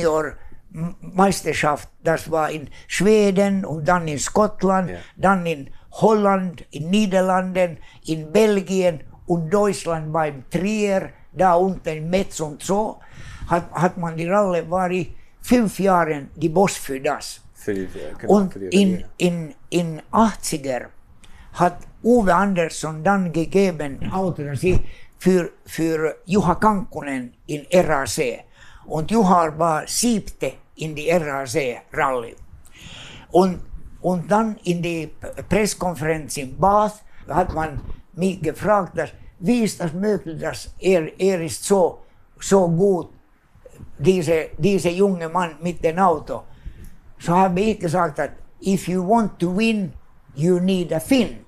Juniormeisterschaft. Das war in Schweden und dann in Schottland, ja. dann in Holland, in Niederlanden, in Belgien und Deutschland beim Trier, da unten in Metz und so, hat, hat man die Ralle, war ich fünf Jahre die Boss für das. Für die, genau, und für die in, in, in achtziger hat Uwe Andersson dann gegeben Auto, das ich für, für Juha Kankkunen in R A C. Und Juha war siebte in die R A C-Rally. Und, und dann in die Presskonferenz in Bath hat man mich gefragt, dass, wie ist das möglich, dass er, er ist so, so gut, diese, diese junge Mann mit dem Auto. So habe ich gesagt, dass if you want to win, you need a Finn.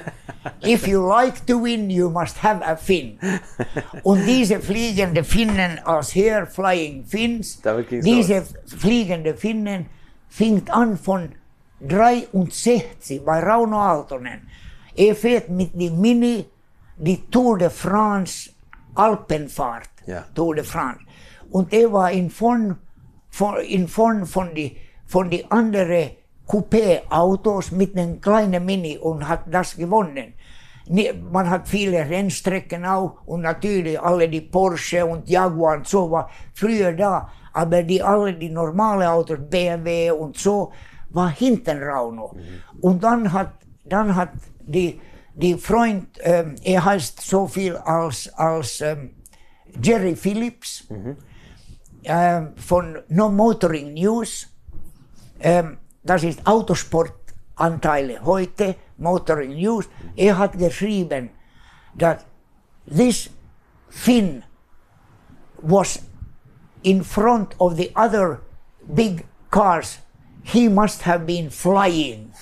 If you like to win, you must have a Finn. Und diese fliegende Finnen als Air Flying Finns, diese los. fliegende Finnen fängt an von dreiundsechzig bei Rauno Aaltonen. Er fährt mit dem Mini die Tour de France Alpenfahrt. Ja. Tour de France. Und er war in von, von, in von, von die, von die anderen Coupé-Autos mit einem kleinen Mini und hat das gewonnen. Man hat viele Rennstrecken auch und natürlich alle die Porsche und Jaguar und so war früher da, aber die alle die normale Autos, B M W und so, war hinten Rauno. Mhm. Und dann hat, dann hat die, die Freund, ähm, er heißt so viel als, als ähm, Jerry Phillips, mhm. ähm, von No Motoring News, ähm, das ist Autosportanteile heute, Motoring News. Er hat geschrieben, that this Finn was in front of the other big cars. He must have been flying.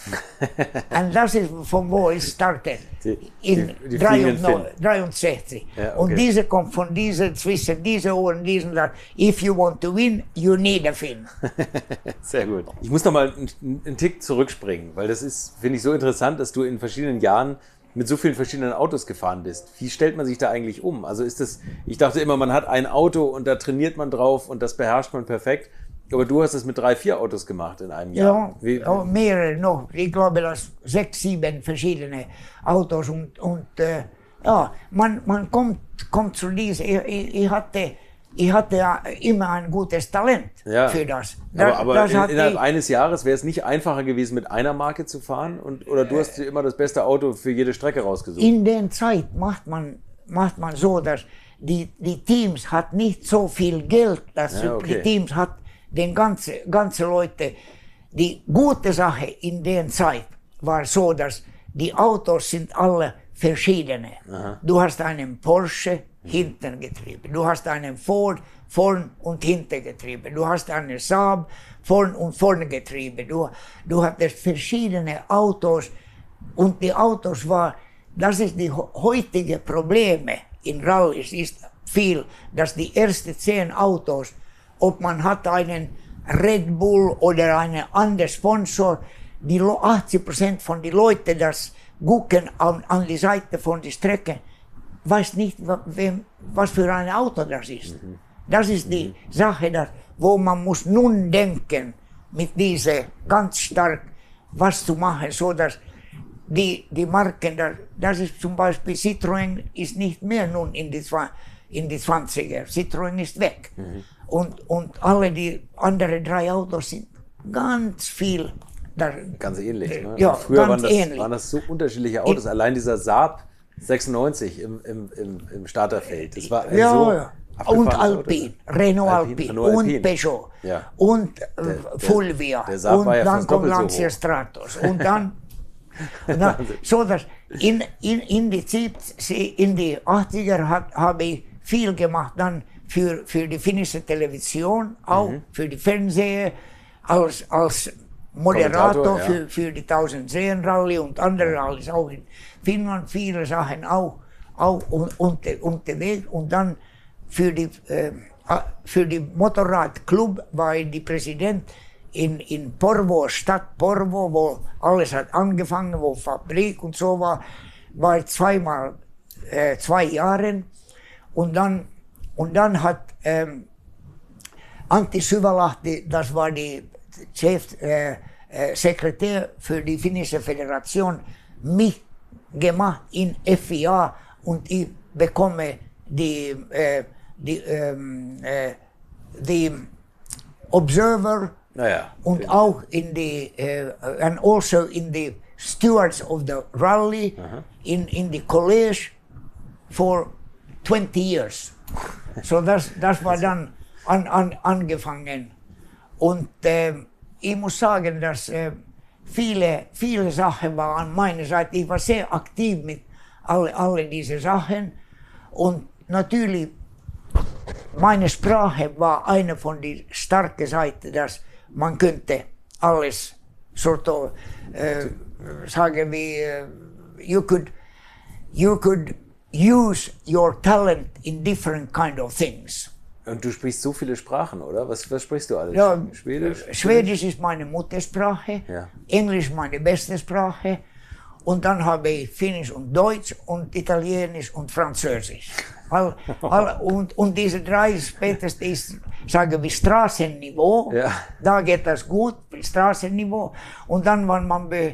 And das ist von wo es startet. Die, in die, die dreiundsechzig. Ja, okay. Und diese kommt von dieser, zwischen diesen Ohren, diesen da. If you want to win, you need a Finn. Sehr gut. Ich muss noch mal einen, einen Tick zurückspringen, weil das ist, finde ich, so interessant, dass du in verschiedenen Jahren mit so vielen verschiedenen Autos gefahren bist. Wie stellt man sich da eigentlich um? Also ist das, ich dachte immer, man hat ein Auto und da trainiert man drauf und das beherrscht man perfekt. Aber du hast es mit drei, vier Autos gemacht in einem Jahr. Ja, Wie, ja mehrere noch. Ich glaube, dass sechs, sieben verschiedene Autos und, und äh, ja, man, man kommt, kommt zu diesem, ich, ich, ich hatte, ich hatte ja immer ein gutes Talent ja. für das. das aber aber das in, innerhalb ich, eines Jahres wäre es nicht einfacher gewesen, mit einer Marke zu fahren? Und, oder du hast dir immer das beste Auto für jede Strecke rausgesucht? In der Zeit macht man, macht man so, dass die, die Teams hat nicht so viel Geld, dass ja, okay. die Teams hat den ganzen ganze Leute. Die gute Sache in der Zeit war so, dass die Autos sind alle verschiedene. Aha. Du hast einen Porsche, Hintergetriebe. Du hast einen Ford, vorn und Hintergetriebe. Du hast einen Saab, vorn und Vorngetriebe. Du, du hattest verschiedene Autos und die Autos war, das ist die heutige Probleme in Rallys, ist viel, dass die ersten zehn Autos, ob man hat einen Red Bull oder einen anderen Sponsor, die achtzig Prozent von den Leuten, das gucken an, an die Seite von der Strecke, weiß nicht, wem, was für ein Auto das ist. Mhm. Das ist die mhm. Sache, dass, wo man muss nun denken, mit dieser ganz stark was zu machen, so dass die, die Marken, das, das ist zum Beispiel Citroën ist nicht mehr nun in die, in die zwanziger, Citroën ist weg. Mhm. Und, und alle die anderen drei Autos sind ganz viel Das, ganz ähnlich. Ne? Ja, früher ganz waren, das, ähnlich. waren das so unterschiedliche Autos. In, Allein dieser Saab sechsundneunzig im, im, im, im Starterfeld. Das war ja, so ja. Und Alpine, Renault Alpine, Alpine, Renault und Alpine. Peugeot Ja. und Der- der- Fulvia der Saab und war ja dann fast kommt doppelt so Lancia hoch. Stratos und dann, und dann so dass in, in, in, die, siebziger in die achtziger hat, habe ich viel gemacht dann für, für die finnische Television, auch Mhm. für die Fernseher, als, als Moderator Kommentator, ja. für, für die Tausend-Seen-Rallye und andere Rallyes, auch in Finnland, viele Sachen auch, auch un, unter, unterwegs und dann für die, äh, für die Motorradclub war ich die Präsident in, in Porvoo, Stadt Porvoo, wo alles hat angefangen, wo Fabrik und so war, war ich zweimal, äh, zwei Jahre und dann, und dann hat ähm, Antti Syvälahti, das war die Chef, äh, äh, Sekretär für die finnische Föderation, mich gemacht in F I A und ich bekomme die, äh, die, ähm, äh, die Observer Naja. und auch in die, äh, and also in the stewards of the rally, in, in the college for twenty years. So das, das war dann an, an, angefangen. Und äh, ich muss sagen, dass äh, viele, viele Sachen waren an meiner Seite. Ich war sehr aktiv mit alle, alle diese Sachen. Und natürlich, meine Sprache war eine von den starken Seiten, dass man könnte alles sort of, äh, sagen wir, you could, you could use your talent in different kind of things. Und du sprichst so viele Sprachen, oder? Was, was sprichst du alles? Ja, Schwedisch? Schwedisch ist meine Muttersprache, Ja. Englisch meine beste Sprache und dann habe ich Finnisch und Deutsch und Italienisch und Französisch. All, all, und, und diese drei spätestens ist, sagen wir, Straßenniveau, Ja. da geht das gut, Straßenniveau und dann, wenn man be,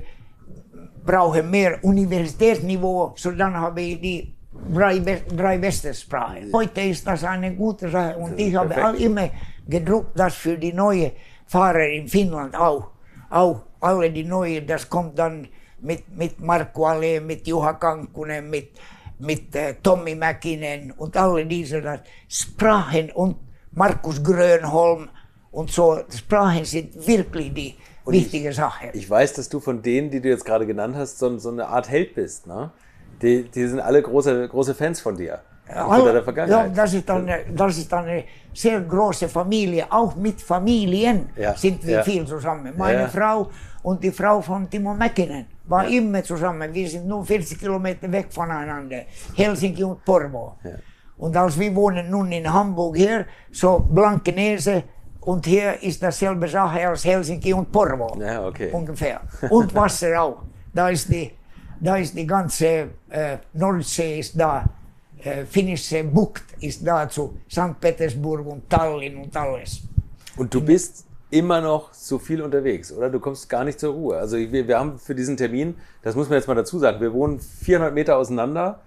brauche mehr Universitätsniveau, so dann habe ich die drei, drei beste Sprachen. Heute ist das eine gute Sache und ich habe all immer gedruckt, das für die neuen Fahrer in Finnland auch, auch alle die neuen, das kommt dann mit, mit Markku Alé, mit Juha Kankkunen, mit, mit äh, Tommi Mäkinen und alle diese das, Sprachen und Markus Grönholm und so, Sprachen sind wirklich die Und wichtige Sache. Ich weiß, dass du von denen, die du jetzt gerade genannt hast, so, so eine Art Held bist. Ne? Die, die sind alle große, große Fans von dir. Auch von deiner Ja, Vergangenheit. das ist, eine, das ist eine sehr große Familie. Auch mit Familien Ja, sind wir ja. viel zusammen. Meine Ja. Frau und die Frau von Timo Mäkinen war Ja. immer zusammen. Wir sind nur vierzig Kilometer weg voneinander. Helsinki und Porvoo. Ja. Und als wir wohnen nun in Hamburg hier, so Blankenese, und hier ist dasselbe Sache als Helsinki und Porvoo. Ja, okay. Ungefähr. Und Wasser auch. Da ist die, da ist die ganze äh, Nordsee ist da. Äh, finnische Bucht ist da zu Sankt Petersburg und Tallinn und alles. Und du bist immer noch so viel unterwegs, oder? Du kommst gar nicht zur Ruhe. Also wir, wir haben für diesen Termin, das muss man jetzt mal dazu sagen, wir wohnen vierhundert Meter auseinander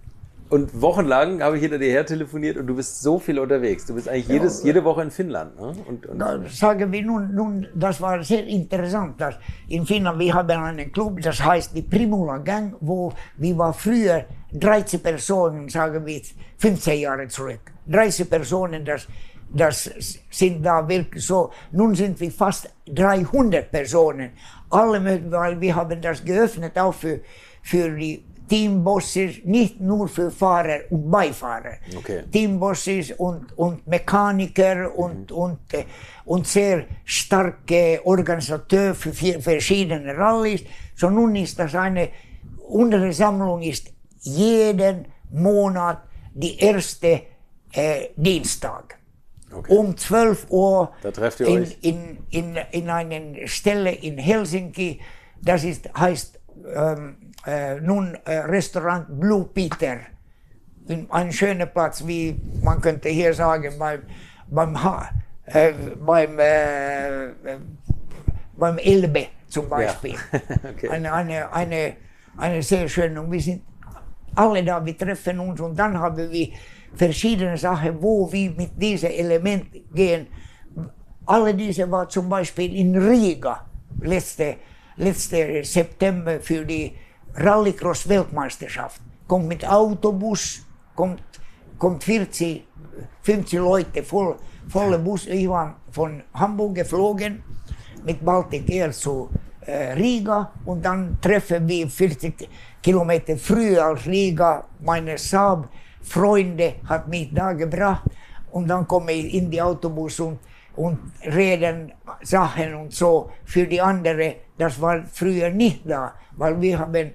und wochenlang habe ich hinter dir her telefoniert und du bist so viel unterwegs. Du bist eigentlich jedes, jede Woche in Finnland. Ne? Und, und Da sagen wir nun, nun, das war sehr interessant, dass in Finnland wir haben einen Club, das heißt die Primula Gang, wo wir war früher dreizehn Personen, sagen wir fünfzehn Jahre zurück. dreizehn Personen, das, das sind da wirklich so. Nun sind wir fast dreihundert Personen. Alle möchten, weil wir haben das geöffnet auch für, für die Teambosses, nicht nur für Fahrer und Beifahrer. Okay. Teambosses und, und Mechaniker und, mhm. und, äh, und sehr starke Organisateur für vier verschiedene Rallyes. So nun ist das eine, unsere Sammlung ist jeden Monat die erste äh, Dienstag. Okay. Um zwölf Uhr Da trefft ihr in, euch? in, in, in einer Stelle in Helsinki, das ist, heißt ähm, äh, nun äh, Restaurant Blue Peter. In, ein schöner Platz, wie man könnte hier sagen, beim, beim, ha äh, beim, äh, äh, beim Elbe zum Beispiel. Ja. Okay. Eine, eine, eine, eine sehr schöne, und wir sind alle da, wir treffen uns und dann haben wir verschiedene Sachen, wo wir mit diesen Elementen gehen. Alle diese war zum Beispiel in Riga, letzte letzte September für die Rallycross-Weltmeisterschaft. Kommt mit Autobus, kommt, kommt vierzig, fünfzig Leute, voll, voller Bus. Ich war von Hamburg geflogen mit Baltic Air zu äh, Riga und dann treffen wir vierzig Kilometer früher als Riga. Meine Saab-Freunde hat mich da gebracht und dann komme ich in die Autobus und, und reden Sachen und so für die anderen. Das war früher nicht da, weil wir haben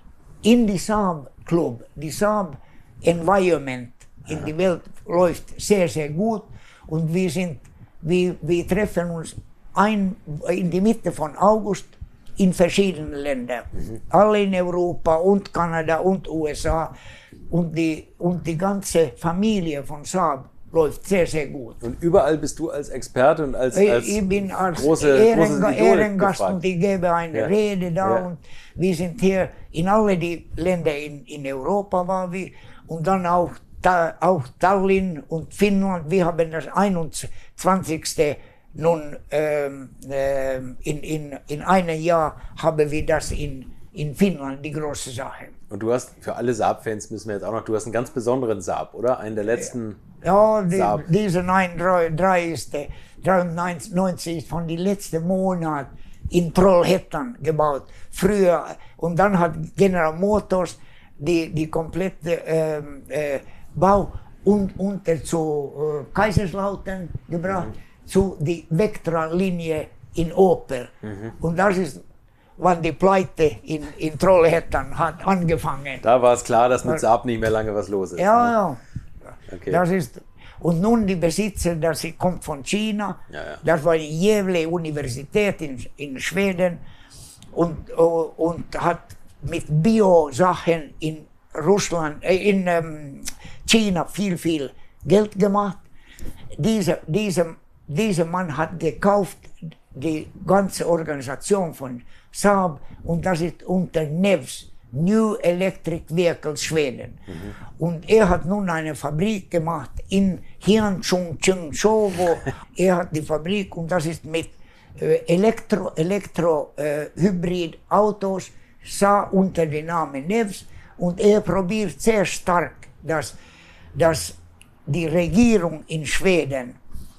in die Saab Club, die Saab Environment in die Welt läuft sehr, sehr gut und wir sind, wir, wir treffen uns ein, in die Mitte von August in verschiedenen Ländern. Mhm. Alle in Europa und Kanada und U S A und die, und die ganze Familie von Saab läuft sehr, sehr gut. Und überall bist du als Experte und als, als ich bin als große, Ehrenga Ehrengast und ich gebe eine ja. Rede da ja. und wir sind hier in alle die Länder in, in Europa waren wir und dann auch, da, auch Tallinn und Finnland. Wir haben das einundzwanzigste nun ähm, ähm, in, in, in einem Jahr haben wir das in, in Finnland, die große Sache. Und du hast, für alle Saab-Fans müssen wir jetzt auch noch, du hast einen ganz besonderen Saab, oder? Einen der letzten Ja, die, Saab. diese neun drei ist der dreiundneunzig ist von den letzten Monaten in Trollhättan gebaut. Früher, und dann hat General Motors die, die komplette ähm, äh, Bau un, unter zu äh, Kaiserslautern gebracht, mhm. zu die Vectra-Linie in Oper. Mhm. Und das ist, wann die Pleite in, in Trollhättan hat angefangen. Da war es klar, dass mit Saab nicht mehr lange was los ist. Ja, ne? ja. Okay. Das ist, und nun die Besitzer, das kommt von China, ja, ja. das war die Gävle Universität in, in Schweden und, und hat mit Bio-Sachen in Russland, äh, in ähm, China viel, viel Geld gemacht. Diese, diese, dieser Mann hat gekauft die ganze Organisation von Saab und das ist unter N E V S, New Electric Vehicles Schweden. Mhm. Und er hat nun eine Fabrik gemacht in Hyangchung-Chungsho, wo er hat die Fabrik und das ist mit äh, Elektro, Elektro äh, Hybrid Autos, sah unter dem Namen N E V S und er probiert sehr stark, dass, dass die Regierung in Schweden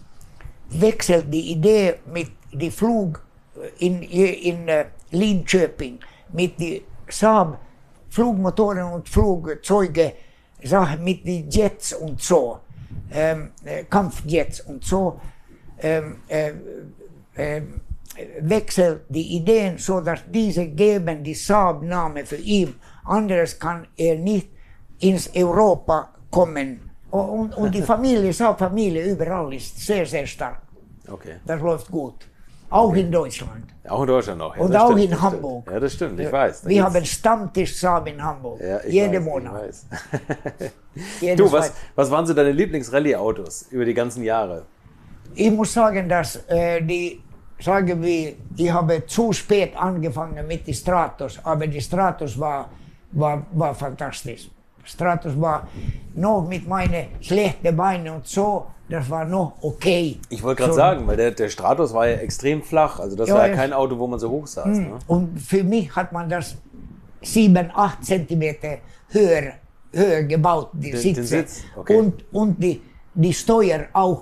wechselt die Idee mit die Flug in, in uh, Linköping mit die Saab Flugmotoren und Flugzeuge, Sachen mit den Jets und so, ähm, äh, Kampfjets und so, ähm, äh, äh, wechselt die Ideen, so dass diese geben die Saab-Name für ihn. Anderes kann er nicht ins Europa kommen. Und, und die Familie, Saab-Familie überall ist sehr, sehr stark. Okay. Das läuft gut. Auch okay. in Deutschland. Auch in Deutschland noch. Ja, und auch stimmt, in Hamburg. Stimmt. Ja, das stimmt, ich weiß. Da Wir haben Stammtisch Saab in Hamburg. Ja, ich Jede weiß, Monat. Ich weiß. Du, was, was waren so deine Lieblings-Rallye-Autos über die ganzen Jahre? Ich muss sagen, dass äh, die, sagen wir, ich habe zu spät angefangen mit den Stratos, aber die Stratos war, war, war fantastisch. Stratos war noch mit meinen schlechten Beinen und so, das war noch okay. Ich wollte gerade so, sagen, weil der, der Stratos war ja extrem flach, also das ja, war ja kein Auto, wo man so hoch saß. Mh, ne? Und für mich hat man das sieben, acht Zentimeter höher, höher gebaut, die den, Sitze. Den Sitz? Okay. Und, und die, die Steuer auch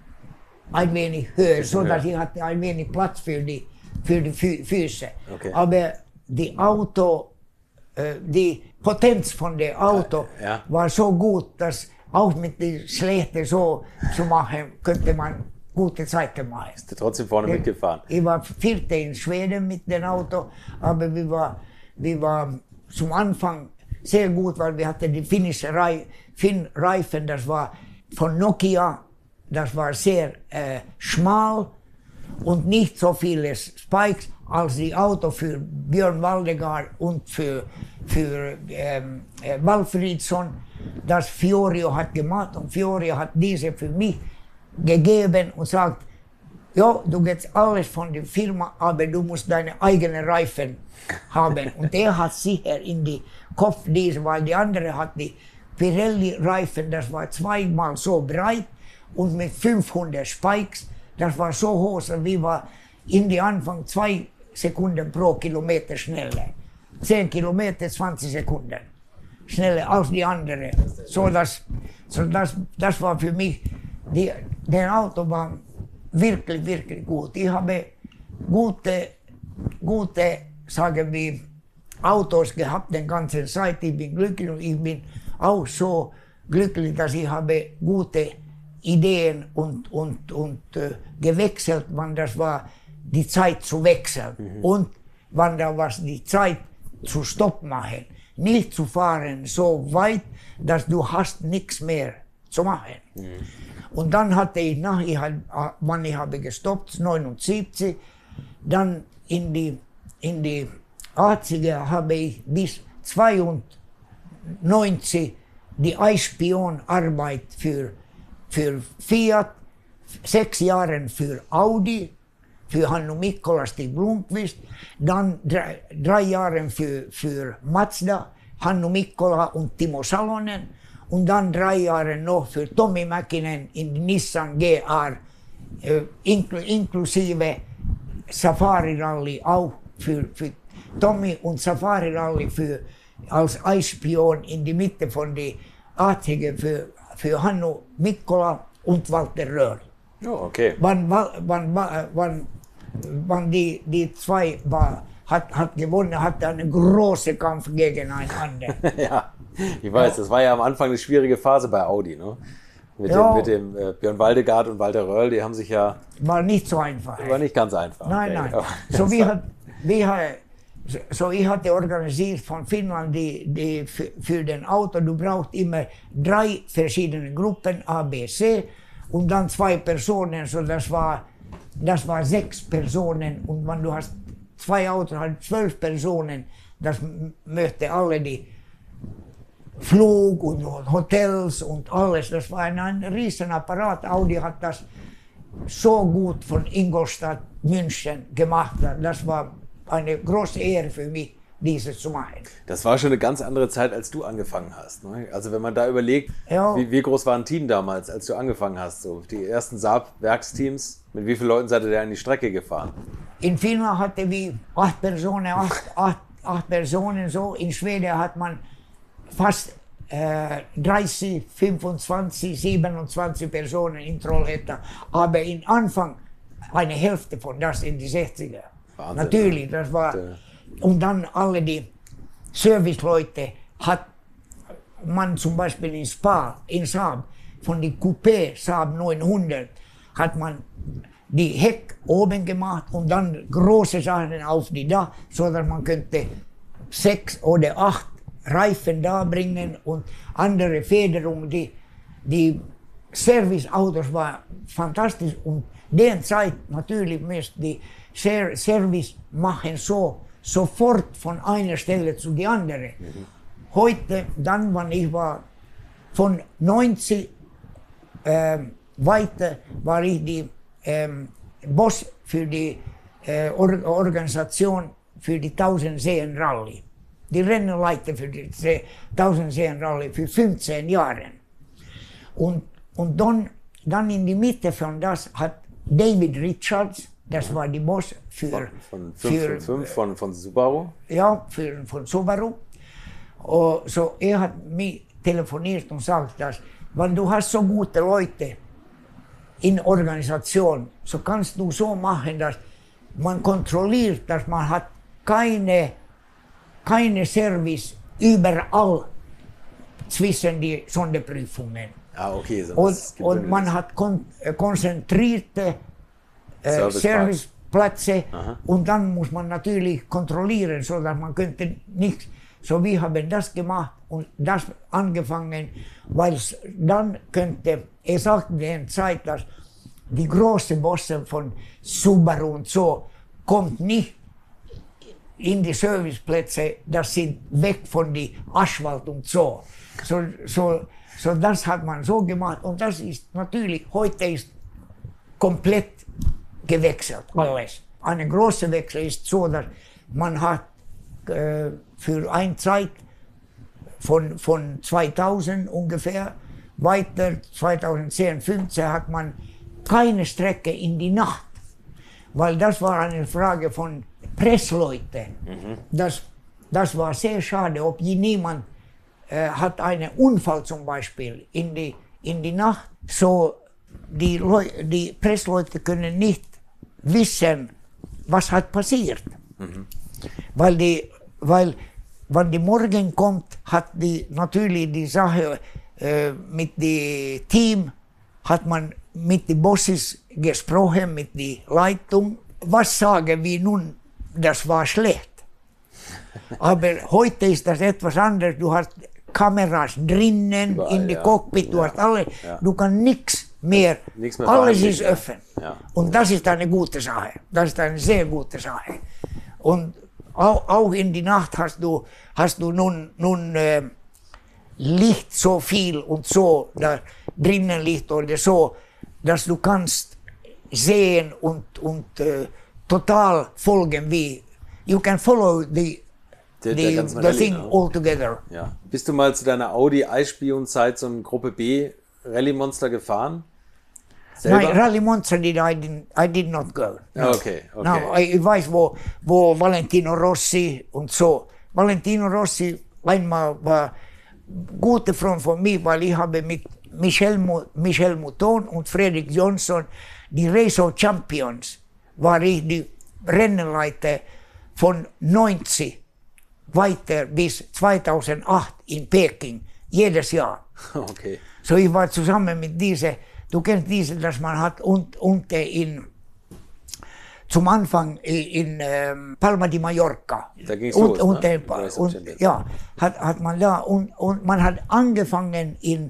ein wenig höher, so dass höher. ich hatte ein wenig Platz für die, für die Fü Füße. Okay. Aber die Auto, äh, die Potenz von dem Auto ja, ja. war so gut, dass auch mit der Schlechte so zu machen, könnte man gute Zeiten machen. Bist du trotzdem vorne ich, mitgefahren? Ich war Vierte in Schweden mit dem Auto, aber wir waren wir war zum Anfang sehr gut, weil wir hatten die finnische Rei Finn-Reifen, das war von Nokia, das war sehr äh, schmal und nicht so viele Spikes als die Auto für Björn Waldegard und für, für ähm, äh, Walfridsson, das Fiorio hat gemacht und Fiorio hat diese für mich gegeben und sagt, ja, du gehst alles von der Firma, aber du musst deine eigenen Reifen haben. Und er hat sicher in die Kopf diese, weil die andere hat die Pirelli-Reifen, das war zweimal so breit und mit fünfhundert Spikes, das war so hoch, wie war in die Anfang zwei Sekunden pro Kilometer schneller. zehn Kilometer, zwanzig Sekunden. Schneller als die anderen. So, das, so das, das war für mich, die, der Auto war wirklich, wirklich gut. Ich habe gute, gute, sagen wir, Autos gehabt den ganzen Zeit. Ich bin glücklich und ich bin auch so glücklich, dass ich habe gute Ideen und, und, und äh, gewechselt, wann das war die Zeit zu wechseln mhm. und wann da war die Zeit zu Stopp machen. Nicht zu fahren so weit, dass du hast nichts mehr zu machen. Mhm. Und dann hatte ich nach, ich hab, wann ich habe gestoppt, neunundsiebzig, dann in die, in die achtziger habe ich bis zweiundneunzig die Eichspionarbeit für, für Fiat, sechs Jahre für Audi, für Hannu Mikkola, Stig Blomqvist, dann drei, drei Jahre für, für Mazda, Hannu Mikkola und Timo Salonen und dann drei Jahre noch für Tommi Mäkinen in Nissan G R, äh, inkl, inklusive Safari Rally auch für, für Tommi und Safari Rally für, als Eichspion in die Mitte von die achtziger für, für Hannu Mikkola und Walter Röhrl. Oh, okay. Wann, wann, wann, wann die, die zwei war, hat, hat gewonnen, hat einen großen Kampf gegeneinander. Ja, ich weiß, das war ja am Anfang eine schwierige Phase bei Audi, ne? Mit ja. dem, mit dem äh, Björn Waldegard und Walter Röhrl, die haben sich ja... War nicht so einfach. War nicht ganz einfach. Nein, okay. nein. So, wie hat, wie hat, so ich hatte organisiert von Finnland die, die für, für den Auto, du brauchst immer drei verschiedene Gruppen, A, B, C, und dann zwei Personen, so das war, das war sechs Personen. Und wenn du hast zwei Autos, hast zwölf Personen, das möchte alle die Flug und Hotels und alles. Das war ein, ein riesen Apparat. Audi hat das so gut von Ingolstadt, München gemacht. Das war eine große Ehre für mich, dieses zu machen. Das war schon eine ganz andere Zeit, als du angefangen hast. Ne? Also wenn man da überlegt, ja. wie, wie groß war ein Team damals, als du angefangen hast? So, die ersten Saab-Werksteams, mit wie vielen Leuten seid ihr da an die Strecke gefahren? In Finnland hatte wir acht Personen, acht, acht, acht Personen so. In Schweden hat man fast äh, dreißig, fünfundzwanzig, siebenundzwanzig Personen in Trollhättan. Aber in Anfang eine Hälfte von das in die sechziger. Wahnsinn, Natürlich, das war... Und dann alle die Serviceleute hat man zum Beispiel in Spa, in Saab, von die Coupé Saab neunhundert, hat man die Heck oben gemacht und dann große Sachen auf die Dach, so dass man könnte sechs oder acht Reifen da bringen und andere Federungen. Die, die Serviceautos waren fantastisch und den Zeit natürlich müsste die Service machen so, sofort von einer Stelle zu die andere. Mhm. Heute, dann, wann ich war, von neunzig ähm, weiter war ich die ähm, Boss für die äh, Or Organisation für die Tausendseen Rallye. Die Rennleiter für die Tausendseen Rallye für fünfzehn Jahre. Und, und dann, dann in die Mitte von das hat David Richards, das war die Boss für... Von, von fünf fünf fünf von, von Subaru? Ja, für, von Subaru. Oh, so, er hat mich telefoniert und sagt, dass, wenn du hast so gute Leute in Organisation, so kannst du so machen, dass man kontrolliert, dass man hat keine, keine Service überall zwischen die Sonderprüfungen. Ah, okay. So und und man hat kon konzentrierte äh, Serviceplätze und dann muss man natürlich kontrollieren, so dass man könnte nicht, so wir haben das gemacht und das angefangen, weil dann könnte, er sagte in der Zeit, dass die großen Bosse von Subaru und so kommt nicht in die Serviceplätze, das sind weg von die Asphalt und so. So, so, so das hat man so gemacht und das ist natürlich, heute ist komplett gewechselt, alles. Ein großer Wechsel ist so, dass man hat äh, für eine Zeit von, von zweitausend ungefähr, weiter zweitausendzehn, fünfzehn hat man keine Strecke in die Nacht, weil das war eine Frage von Pressleute. Mhm. Das, das war sehr schade, ob jemand äh, hat einen Unfall zum Beispiel in die, in die Nacht, so die, Leu die Pressleute können nicht wissen, was hat passiert. Mhm. Weil, die, weil wenn die Morgen kommt, hat die natürlich die Sache äh, mit dem Team, hat man mit den Bosses gesprochen, mit der Leitung. Was sagen wir nun, das war schlecht. Aber heute ist das etwas anderes. Du hast Kameras drinnen, überall, in der ja. Cockpit, du ja. hast alle, ja. du kannst nichts mehr, nichts mehr alles ist offen. Ja. Und das ist eine gute Sache, das ist eine sehr gute Sache. Und auch, auch in die Nacht hast du, hast du nun, nun äh, Licht so viel und so, da drinnen Licht oder so, dass du kannst sehen und, und äh, total folgen, wie, you can follow the Der, the, der the Rallye, thing ne? all together. Ja. Bist du mal zu deiner Audi Eisspion-Zeit so ein Gruppe B Rallye Monster gefahren? Selber? Nein, Rallye Monster did I, didn't, I did not go. No. Okay, okay. No, ich weiß, wo, wo Valentino Rossi und so. Valentino Rossi einmal war gute Freund von mir, weil ich habe mit Michel, Michel Mouton und Fredrik Johnson, die Race of Champions, war ich die Rennenleiter von neunzig weiter bis zweitausendacht in Peking, jedes Jahr. Okay. So ich war zusammen mit diese, du kennst diese, dass man hat und, und in, zum Anfang in ähm, Palma de Mallorca. Da ging's und, los, und, ne? und, und ja, hat, hat man da und, und man hat angefangen in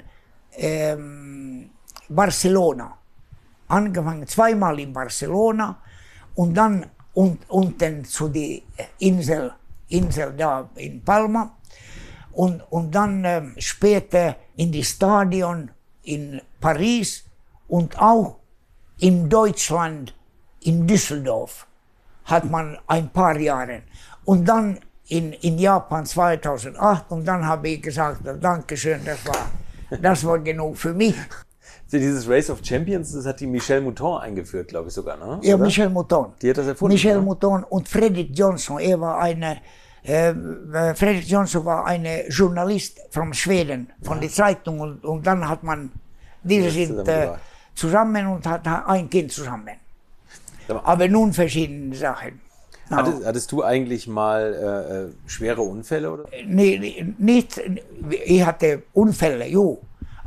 ähm, Barcelona. Angefangen zweimal in Barcelona und dann und, unten zu die Insel, Insel da in Palma und, und dann äh, später in die Stadion in Paris und auch in Deutschland, in Düsseldorf hat man ein paar Jahre. Und dann in, in Japan zweitausendacht und dann habe ich gesagt, Dankeschön, das war, das war genug für mich. Dieses Race of Champions, das hat die Michel Mouton eingeführt, glaube ich sogar, ne? Ja, Oder? Michel Mouton. Die hat das erfunden. Michel ne? Mouton und Fredrik Johnson, er war eine, äh, Fredrik Johnson war eine Journalist von Schweden, von ja. der Zeitung und, und dann hat man, diese sind äh, zusammen und hat ein Kind zusammen. Ja. Aber nun verschiedene Sachen. No. Hattest, hattest du eigentlich mal äh, äh, schwere Unfälle? Oder? Nee, nicht, ich hatte Unfälle, jo,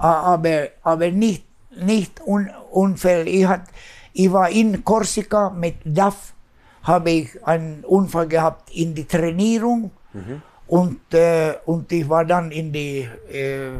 aber, aber nicht Nicht un Unfall. Ich, hat, ich war in Korsika mit D A F, habe ich einen Unfall gehabt in die Trainierung mhm. und, äh, und ich war dann in die äh,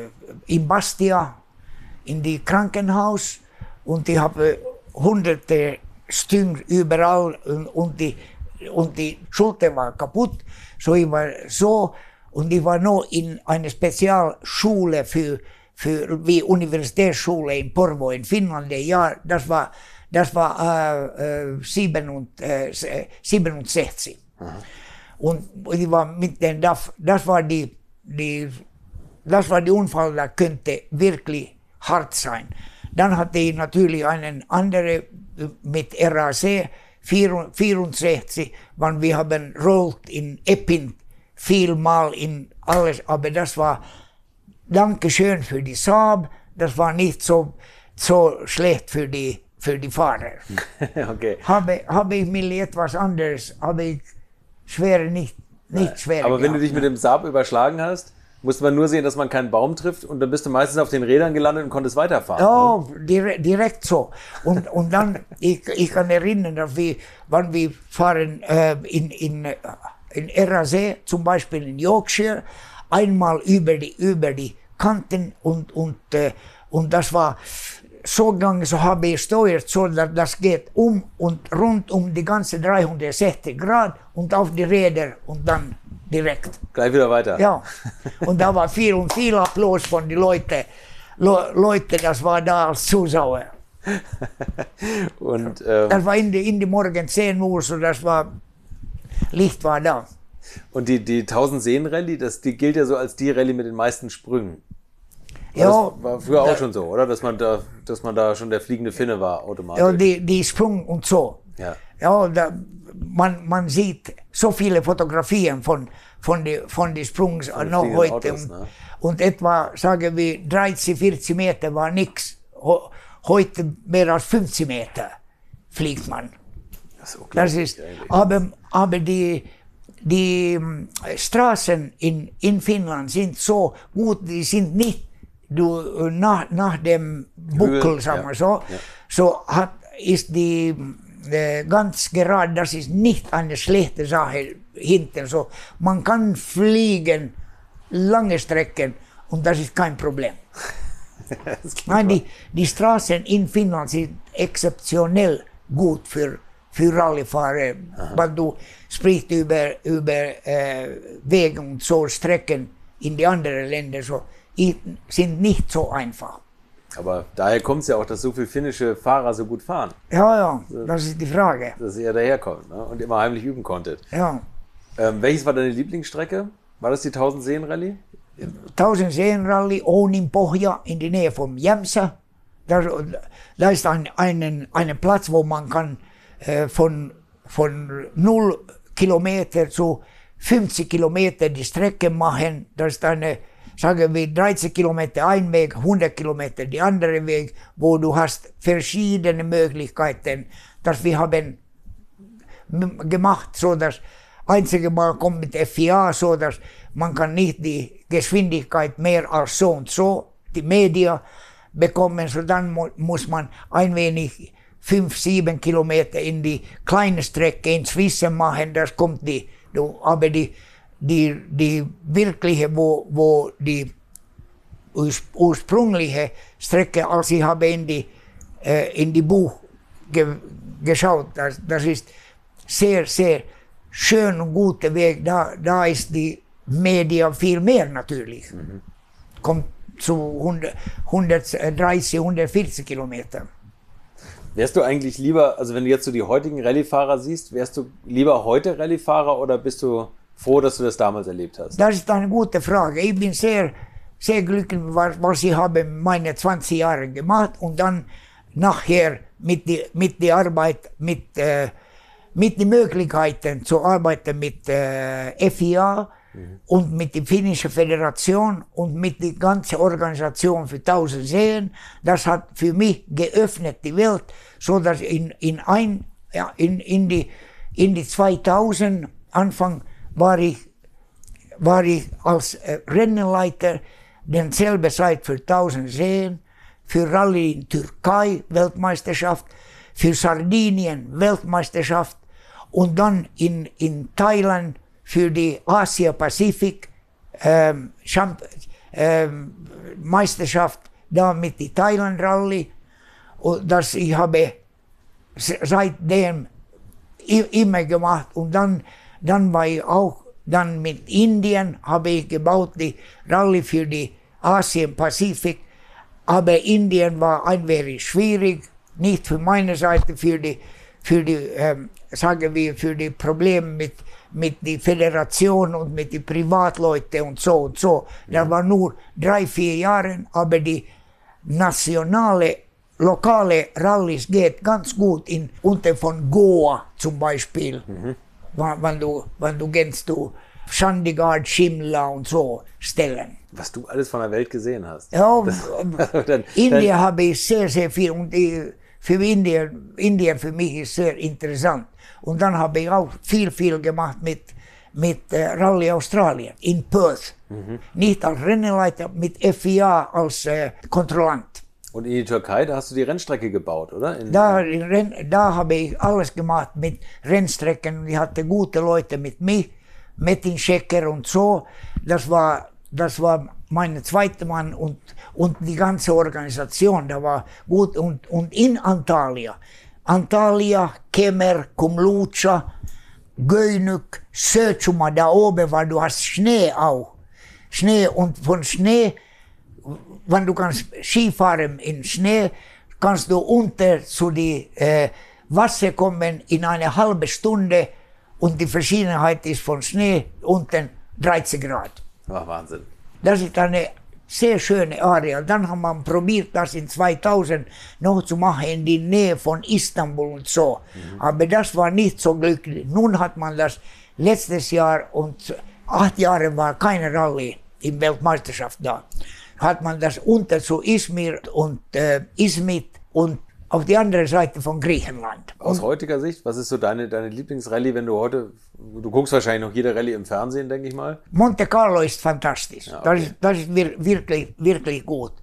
in Bastia in die Krankenhaus und ich habe hunderte Stück überall und, und, die, und die Schulter war kaputt. So ich war so und ich war noch in einer Spezialschule für Für, wie Universitätsschule in Porvoo in Finnland, ja, das war, das war äh, äh, siebenundsechzig. Aha. Und ich war mit den, das, das war die, die, das war die Unfall, das könnte wirklich hart sein. Dann hatte ich natürlich einen anderen mit R A C vierundsechzig, wann wir haben rollt in Eppin vielmal in alles, aber das war Dankeschön für die Saab, das war nicht so, so schlecht für die, für die Fahrer. Okay. Habe, habe ich mir etwas anderes, habe ich schwere nicht, nicht schwere Aber wenn gehabt, du dich ne? mit dem Saab überschlagen hast, musste man nur sehen, dass man keinen Baum trifft und dann bist du meistens auf den Rädern gelandet und konntest weiterfahren. Ja, ne? direkt, direkt so. Und, und dann, ich, ich kann erinnern, dass wir, wann wir fahren äh, in, in, in R A C, zum Beispiel in Yorkshire, einmal über die, über die Kanten und, und, äh, und das war so gegangen, so habe ich steuert, so dass das geht um und rund um die ganze dreihundertsechzig Grad und auf die Räder und dann direkt. Gleich wieder weiter. Ja, und da war viel und viel Applaus von den Leuten, Le Leute, das war da als Zuschauer. und, ähm, das war in die, in die Morgen zehn Uhr, so das war, Licht war da. Und die, die tausend-Seen-Rallye, das die gilt ja so als die Rallye mit den meisten Sprüngen. Ja, das war früher auch da, schon so, oder? Dass man da, dass man da schon der fliegende Finne war, automatisch. Ja, die, die Sprung und so. Ja. Ja, da, man, man sieht so viele Fotografien von, von den von die Sprungs noch heute. Autos, und, ne? und etwa, sagen wir, dreißig, vierzig Meter war nichts. Heute mehr als fünfzig Meter fliegt man. Das ist, das ist aber, aber die, die Straßen in, in Finnland sind so gut, die sind nicht du, nach, nach dem Buckel, sagen wir ja, so, ja. so hat, ist die äh, ganz gerade, das ist nicht eine schlechte Sache hinten. So. Man kann fliegen lange Strecken und das ist kein Problem. Nein, die, die Straßen in Finnland sind exzeptionell gut für, für Rallyfahrer, weil du sprichst über, über äh, Wege und so Strecken in die anderen Länder, so, sind nicht so einfach. Aber daher kommt es ja auch, dass so viele finnische Fahrer so gut fahren. Ja, ja, das ist die Frage. Dass ihr daherkommt, ne? Und immer heimlich üben konntet. Ja. Ähm, welches war deine Lieblingsstrecke? War das die Tausend-Seen-Rallye? Tausend-Seen-Rallye, Ounin-Pohja in der Nähe von Jämsä. Da, da ist ein einen, einen Platz, wo man kann äh, von, von null Kilometer zu fünfzig Kilometer die Strecke machen. Das ist eine, sagen wir, dreizehn Kilometer ein Weg, hundert Kilometer die andere Weg, wo du hast verschiedene Möglichkeiten. Das wir haben gemacht, so dass einzige Mal kommt mit F I A, so dass man kann nicht die Geschwindigkeit mehr als so und so, die Media bekommen, so dann mu muss man ein wenig fünf, sieben Kilometer in die kleine Strecke inzwischen machen, das kommt die, du, aber die, die, die wirkliche, wo, wo die ursprüngliche Strecke, als ich habe in die, äh, in die Buch ge geschaut, das, das ist sehr, sehr schön und guter Weg, da, da ist die Media viel mehr natürlich. Mhm. Kommt zu hundertdreißig, hundertvierzig Kilometer. Wärst du eigentlich lieber, also wenn du jetzt so die heutigen Rallyefahrer siehst, wärst du lieber heute Rallyefahrer oder bist du froh, dass du das damals erlebt hast? Das ist eine gute Frage. Ich bin sehr, sehr glücklich, was ich habe meine zwanzig Jahre gemacht und dann nachher mit der mit die Arbeit, mit äh, mit den Möglichkeiten zu arbeiten mit äh, F I A mhm. und mit der finnischen Föderation und mit der ganzen Organisation für Tausend Seen. Das hat für mich geöffnet die Welt, so dass in in ein ja, in in die in die zweitausend Anfang war ich war ich als äh, Rennenleiter denselbe Zeit für Tausend Seen, für Rallye in Türkei Weltmeisterschaft, für Sardinien Weltmeisterschaft. Und dann in, in Thailand für die Asia-Pazifik ähm, ähm, Meisterschaft da mit die Thailand Rallye. Und das ich habe seitdem immer gemacht. Und dann, dann war ich auch, dann mit Indien habe ich gebaut die Rallye für die Asien-Pazifik. Aber Indien war ein wenig schwierig, nicht für meine Seite, für die, für die ähm, sagen wir, für die Probleme mit, mit der Föderation und mit den Privatleuten und so und so. Ja. Das war nur drei, vier Jahre, aber die nationale, lokale Rallys geht ganz gut in unter von Goa zum Beispiel. Mhm. Wenn du, wenn du gehst zu Chandigarh, Shimla und so Stellen. Was du alles von der Welt gesehen hast. Ja, das, dann, Indien dann, habe ich sehr, sehr viel und die, für Indien, Indien für mich ist sehr interessant. Und dann habe ich auch viel, viel gemacht mit, mit äh, Rallye Australien in Perth. Mhm. Nicht als Rennleiter, mit F I A als äh, Kontrollant. Und in die Türkei, da hast du die Rennstrecke gebaut, oder? In, da, in Renn, da habe ich alles gemacht mit Rennstrecken. Ich hatte gute Leute mit mir, Metin Schecker und so. Das war, das war mein zweiter Mann und, und die ganze Organisation, da war gut. Und, und in Antalya, Antalya, Kemer, Kumlucha, Göynük, Sötschuma da oben, weil du hast Schnee auch. Schnee und von Schnee, wenn du kannst Skifahren in Schnee, kannst du unter zu die äh, Wasser kommen in eine halbe Stunde und die Verschiedenheit ist von Schnee unten dreizehn Grad. Ach, Wahnsinn. Das ist eine sehr schöne Areal. Dann har man probiert das in zweitausend noch zu machen in die Nähe von Istanbul und so. Mhm. Aber das war nicht so glücklich. Nun hat man das letztes Jahr und acht Jahre war keine Rallye in Weltmeisterschaft da. Hat man das unter zu Izmir und äh, Izmit und auf die andere Seite von Griechenland. Aus und, heutiger Sicht, was ist so deine, deine Lieblingsrallye, wenn du heute, du guckst wahrscheinlich noch jede Rallye im Fernsehen, denke ich mal? Monte Carlo ist fantastisch. Ja, okay. Das ist, das ist wirklich, wirklich gut,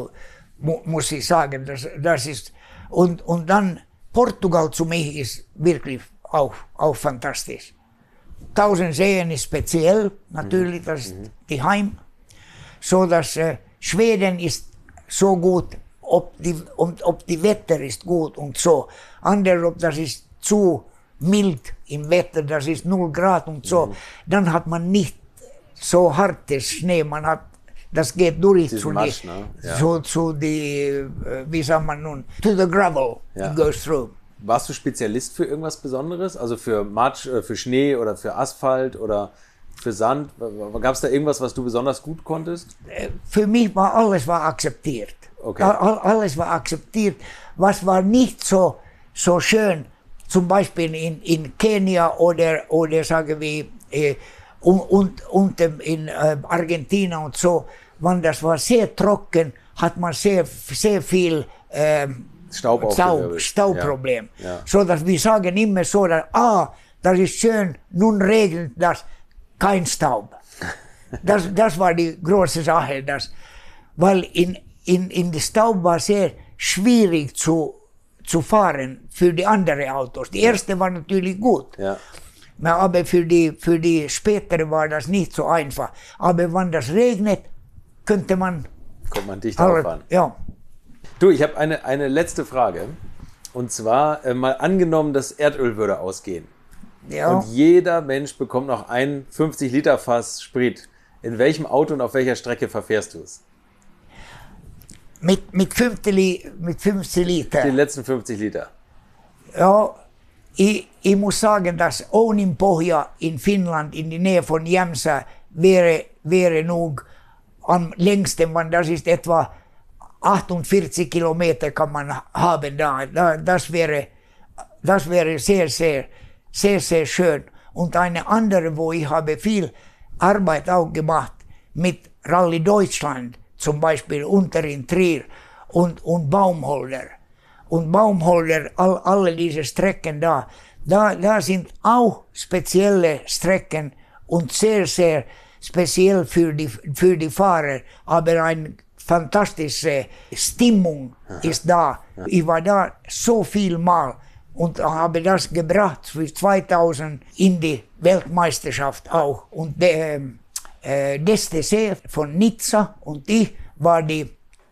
mu muss ich sagen. Das, das ist, und, und dann Portugal zu mich ist wirklich auch, auch fantastisch. Tausend Seen ist speziell, natürlich, mhm. das ist mhm. die Heim. So dass äh, Schweden ist so gut, ob die, ob, ob die Wetter ist gut und so. Andere, ob das ist zu mild im Wetter, das ist null Grad und so. Mhm. Dann hat man nicht so hartes Schnee, man hat, das geht durch zu, Masch, die, ne? ja. zu, zu die, wie sagt man nun, to the gravel, ja. it goes through. Warst du Spezialist für irgendwas Besonderes? Also für Matsch, für Schnee oder für Asphalt oder für Sand? Gab es da irgendwas, was du besonders gut konntest? Für mich war alles war akzeptiert. Okay. Alles war akzeptiert. Was war nicht so, so schön, zum Beispiel in, in Kenia oder, oder sagen wir, äh, und, und, und in äh, Argentinien und so, wenn das war sehr trocken, hat man sehr, sehr viel äh, Staub Staub, Staubproblem. Ja. Ja. So dass wir sagen immer so, dass, ah, das ist schön, nun regnet das, kein Staub. Das, das war die große Sache, das, weil in, in, in der Staub war sehr schwierig zu, zu fahren für die anderen Autos. Die erste war natürlich gut, ja. aber für die, für die spätere war das nicht so einfach. Aber wenn das regnet, könnte man... Kommt man dicht auffahren. Ja. Du, ich habe eine, eine letzte Frage. Und zwar, äh, mal angenommen, das Erdöl würde ausgehen. Ja. Und jeder Mensch bekommt noch ein fünfzig Liter Fass Sprit. In welchem Auto und auf welcher Strecke verfährst du es? Mit, mit, fünfzig, mit fünfzig Liter. Die letzten fünfzig Liter. Ja, ich, ich muss sagen, dass Ouninpohja in Finnland, in die Nähe von Jämsä, wäre, wäre nog am längsten, weil das ist etwa achtundvierzig Kilometer kann man haben da. Das wäre, das wäre sehr, sehr, sehr, sehr schön. Und eine andere, wo ich habe viel Arbeit auch gemacht mit Rallye Deutschland, zum Beispiel unter in Trier und, und Baumholder. Und Baumholder, all, alle diese Strecken da, da, da sind auch spezielle Strecken und sehr, sehr speziell für die, für die Fahrer, aber eine fantastische Stimmung Aha. ist da. Ja. Ich war da so viel Mal und habe das gebracht für zweitausend in die Weltmeisterschaft auch. Und der äh, D S T C von Nizza und ich war die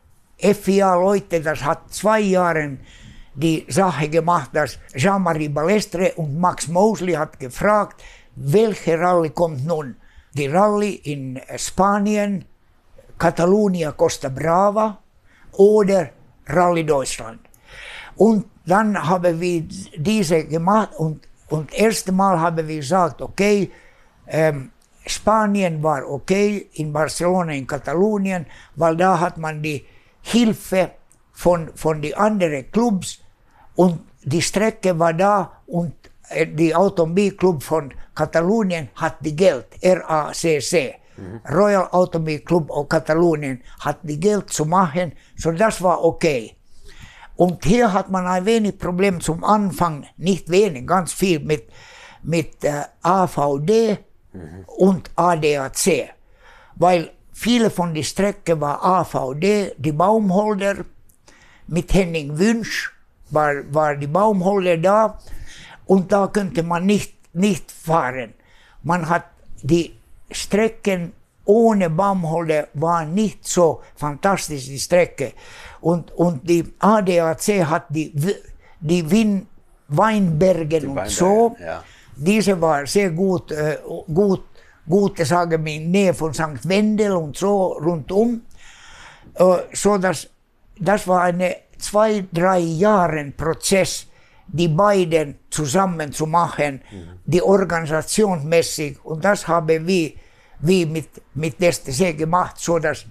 F I A-Leute, das hat zwei Jahre die Sache gemacht, dass Jean-Marie Balestre und Max Mosley hat gefragt, welche Rallye kommt nun? Die Rallye in Spanien, Catalunya, Costa Brava oder Rallye Deutschland. Und dann haben wir diese gemacht und und erste Mal haben wir gesagt, okay, ähm, Spanien war okay, in Barcelona, in Katalonien, weil da hat man die Hilfe von, von den anderen Clubs und die Strecke war da und äh, die Automobilclub von Katalonien hat die Geld, R A C C. Mhm. Royal Automobil Club of Katalonien hat die Geld zu machen, so das war okay. Und hier hat man ein wenig Problem zum Anfang, nicht wenig, ganz viel mit, mit äh, A V D mhm. und A D A C. Weil viele von den Strecken war A V D, die Baumholder, mit Henning Wünsch war, war die Baumholder da und da könnte man nicht, nicht fahren. Man hat die Strecken ohne Baumholder war nicht so fantastisch, die Strecke. Und, und die A D A C hat die, die Wien, Weinbergen die und Weinbergen, so. Ja. Diese war sehr gut, äh, gut, gute, sagen wir, in Nähe von Sankt Wendel und so rundum. Äh, so dass, das war eine zwei, drei Jahren Prozess, die beiden zusammen zu machen, mhm. die organisationsmäßig. Und das haben wir, wir mit, mit D S T C gemacht, so dass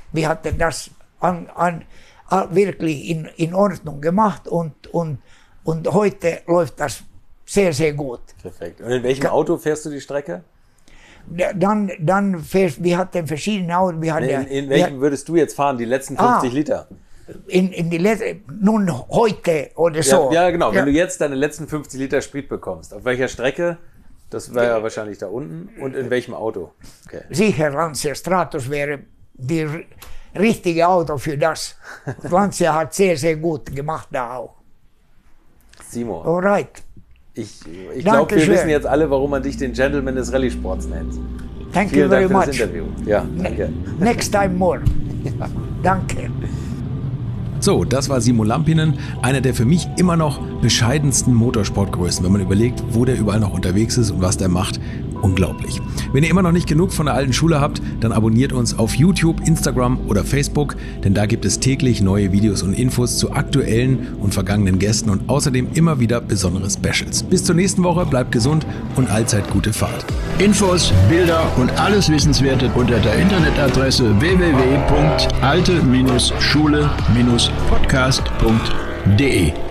wir hatten das an, an, wirklich in, in Ordnung gemacht und, und, und heute läuft das sehr, sehr gut. Perfekt. Und in welchem Auto fährst du die Strecke? Dann, dann fährst, wir hatten verschiedene Autos. Wir hatten, in, in welchem wir, würdest du jetzt fahren, die letzten fünfzig ah, Liter? In, in die letzten, nun heute oder so. Ja, ja genau. Ja. Wenn du jetzt deine letzten fünfzig Liter Sprit bekommst, auf welcher Strecke? Das wäre ja wahrscheinlich da unten. Und in welchem Auto? Okay. Sicher, Lancia Stratos wäre die richtige Auto für das. Lancia hat sehr, sehr gut gemacht da auch. Simon. Alright. Ich, ich glaube, wir wissen jetzt alle, warum man dich den Gentleman des Rallye-Sports nennt. Thank Vielen you very Dank für much. das Interview. Ja, danke. Next time more. Ja. Danke. So, das war Simon Lampinen, einer der für mich immer noch bescheidensten Motorsportgrößen, wenn man überlegt, wo der überall noch unterwegs ist und was der macht. Unglaublich. Wenn ihr immer noch nicht genug von der alten Schule habt, dann abonniert uns auf YouTube, Instagram oder Facebook, denn da gibt es täglich neue Videos und Infos zu aktuellen und vergangenen Gästen und außerdem immer wieder besondere Specials. Bis zur nächsten Woche, bleibt gesund und allzeit gute Fahrt. Infos, Bilder und alles Wissenswerte unter der Internetadresse w w w punkt alte Schule Podcast punkt de.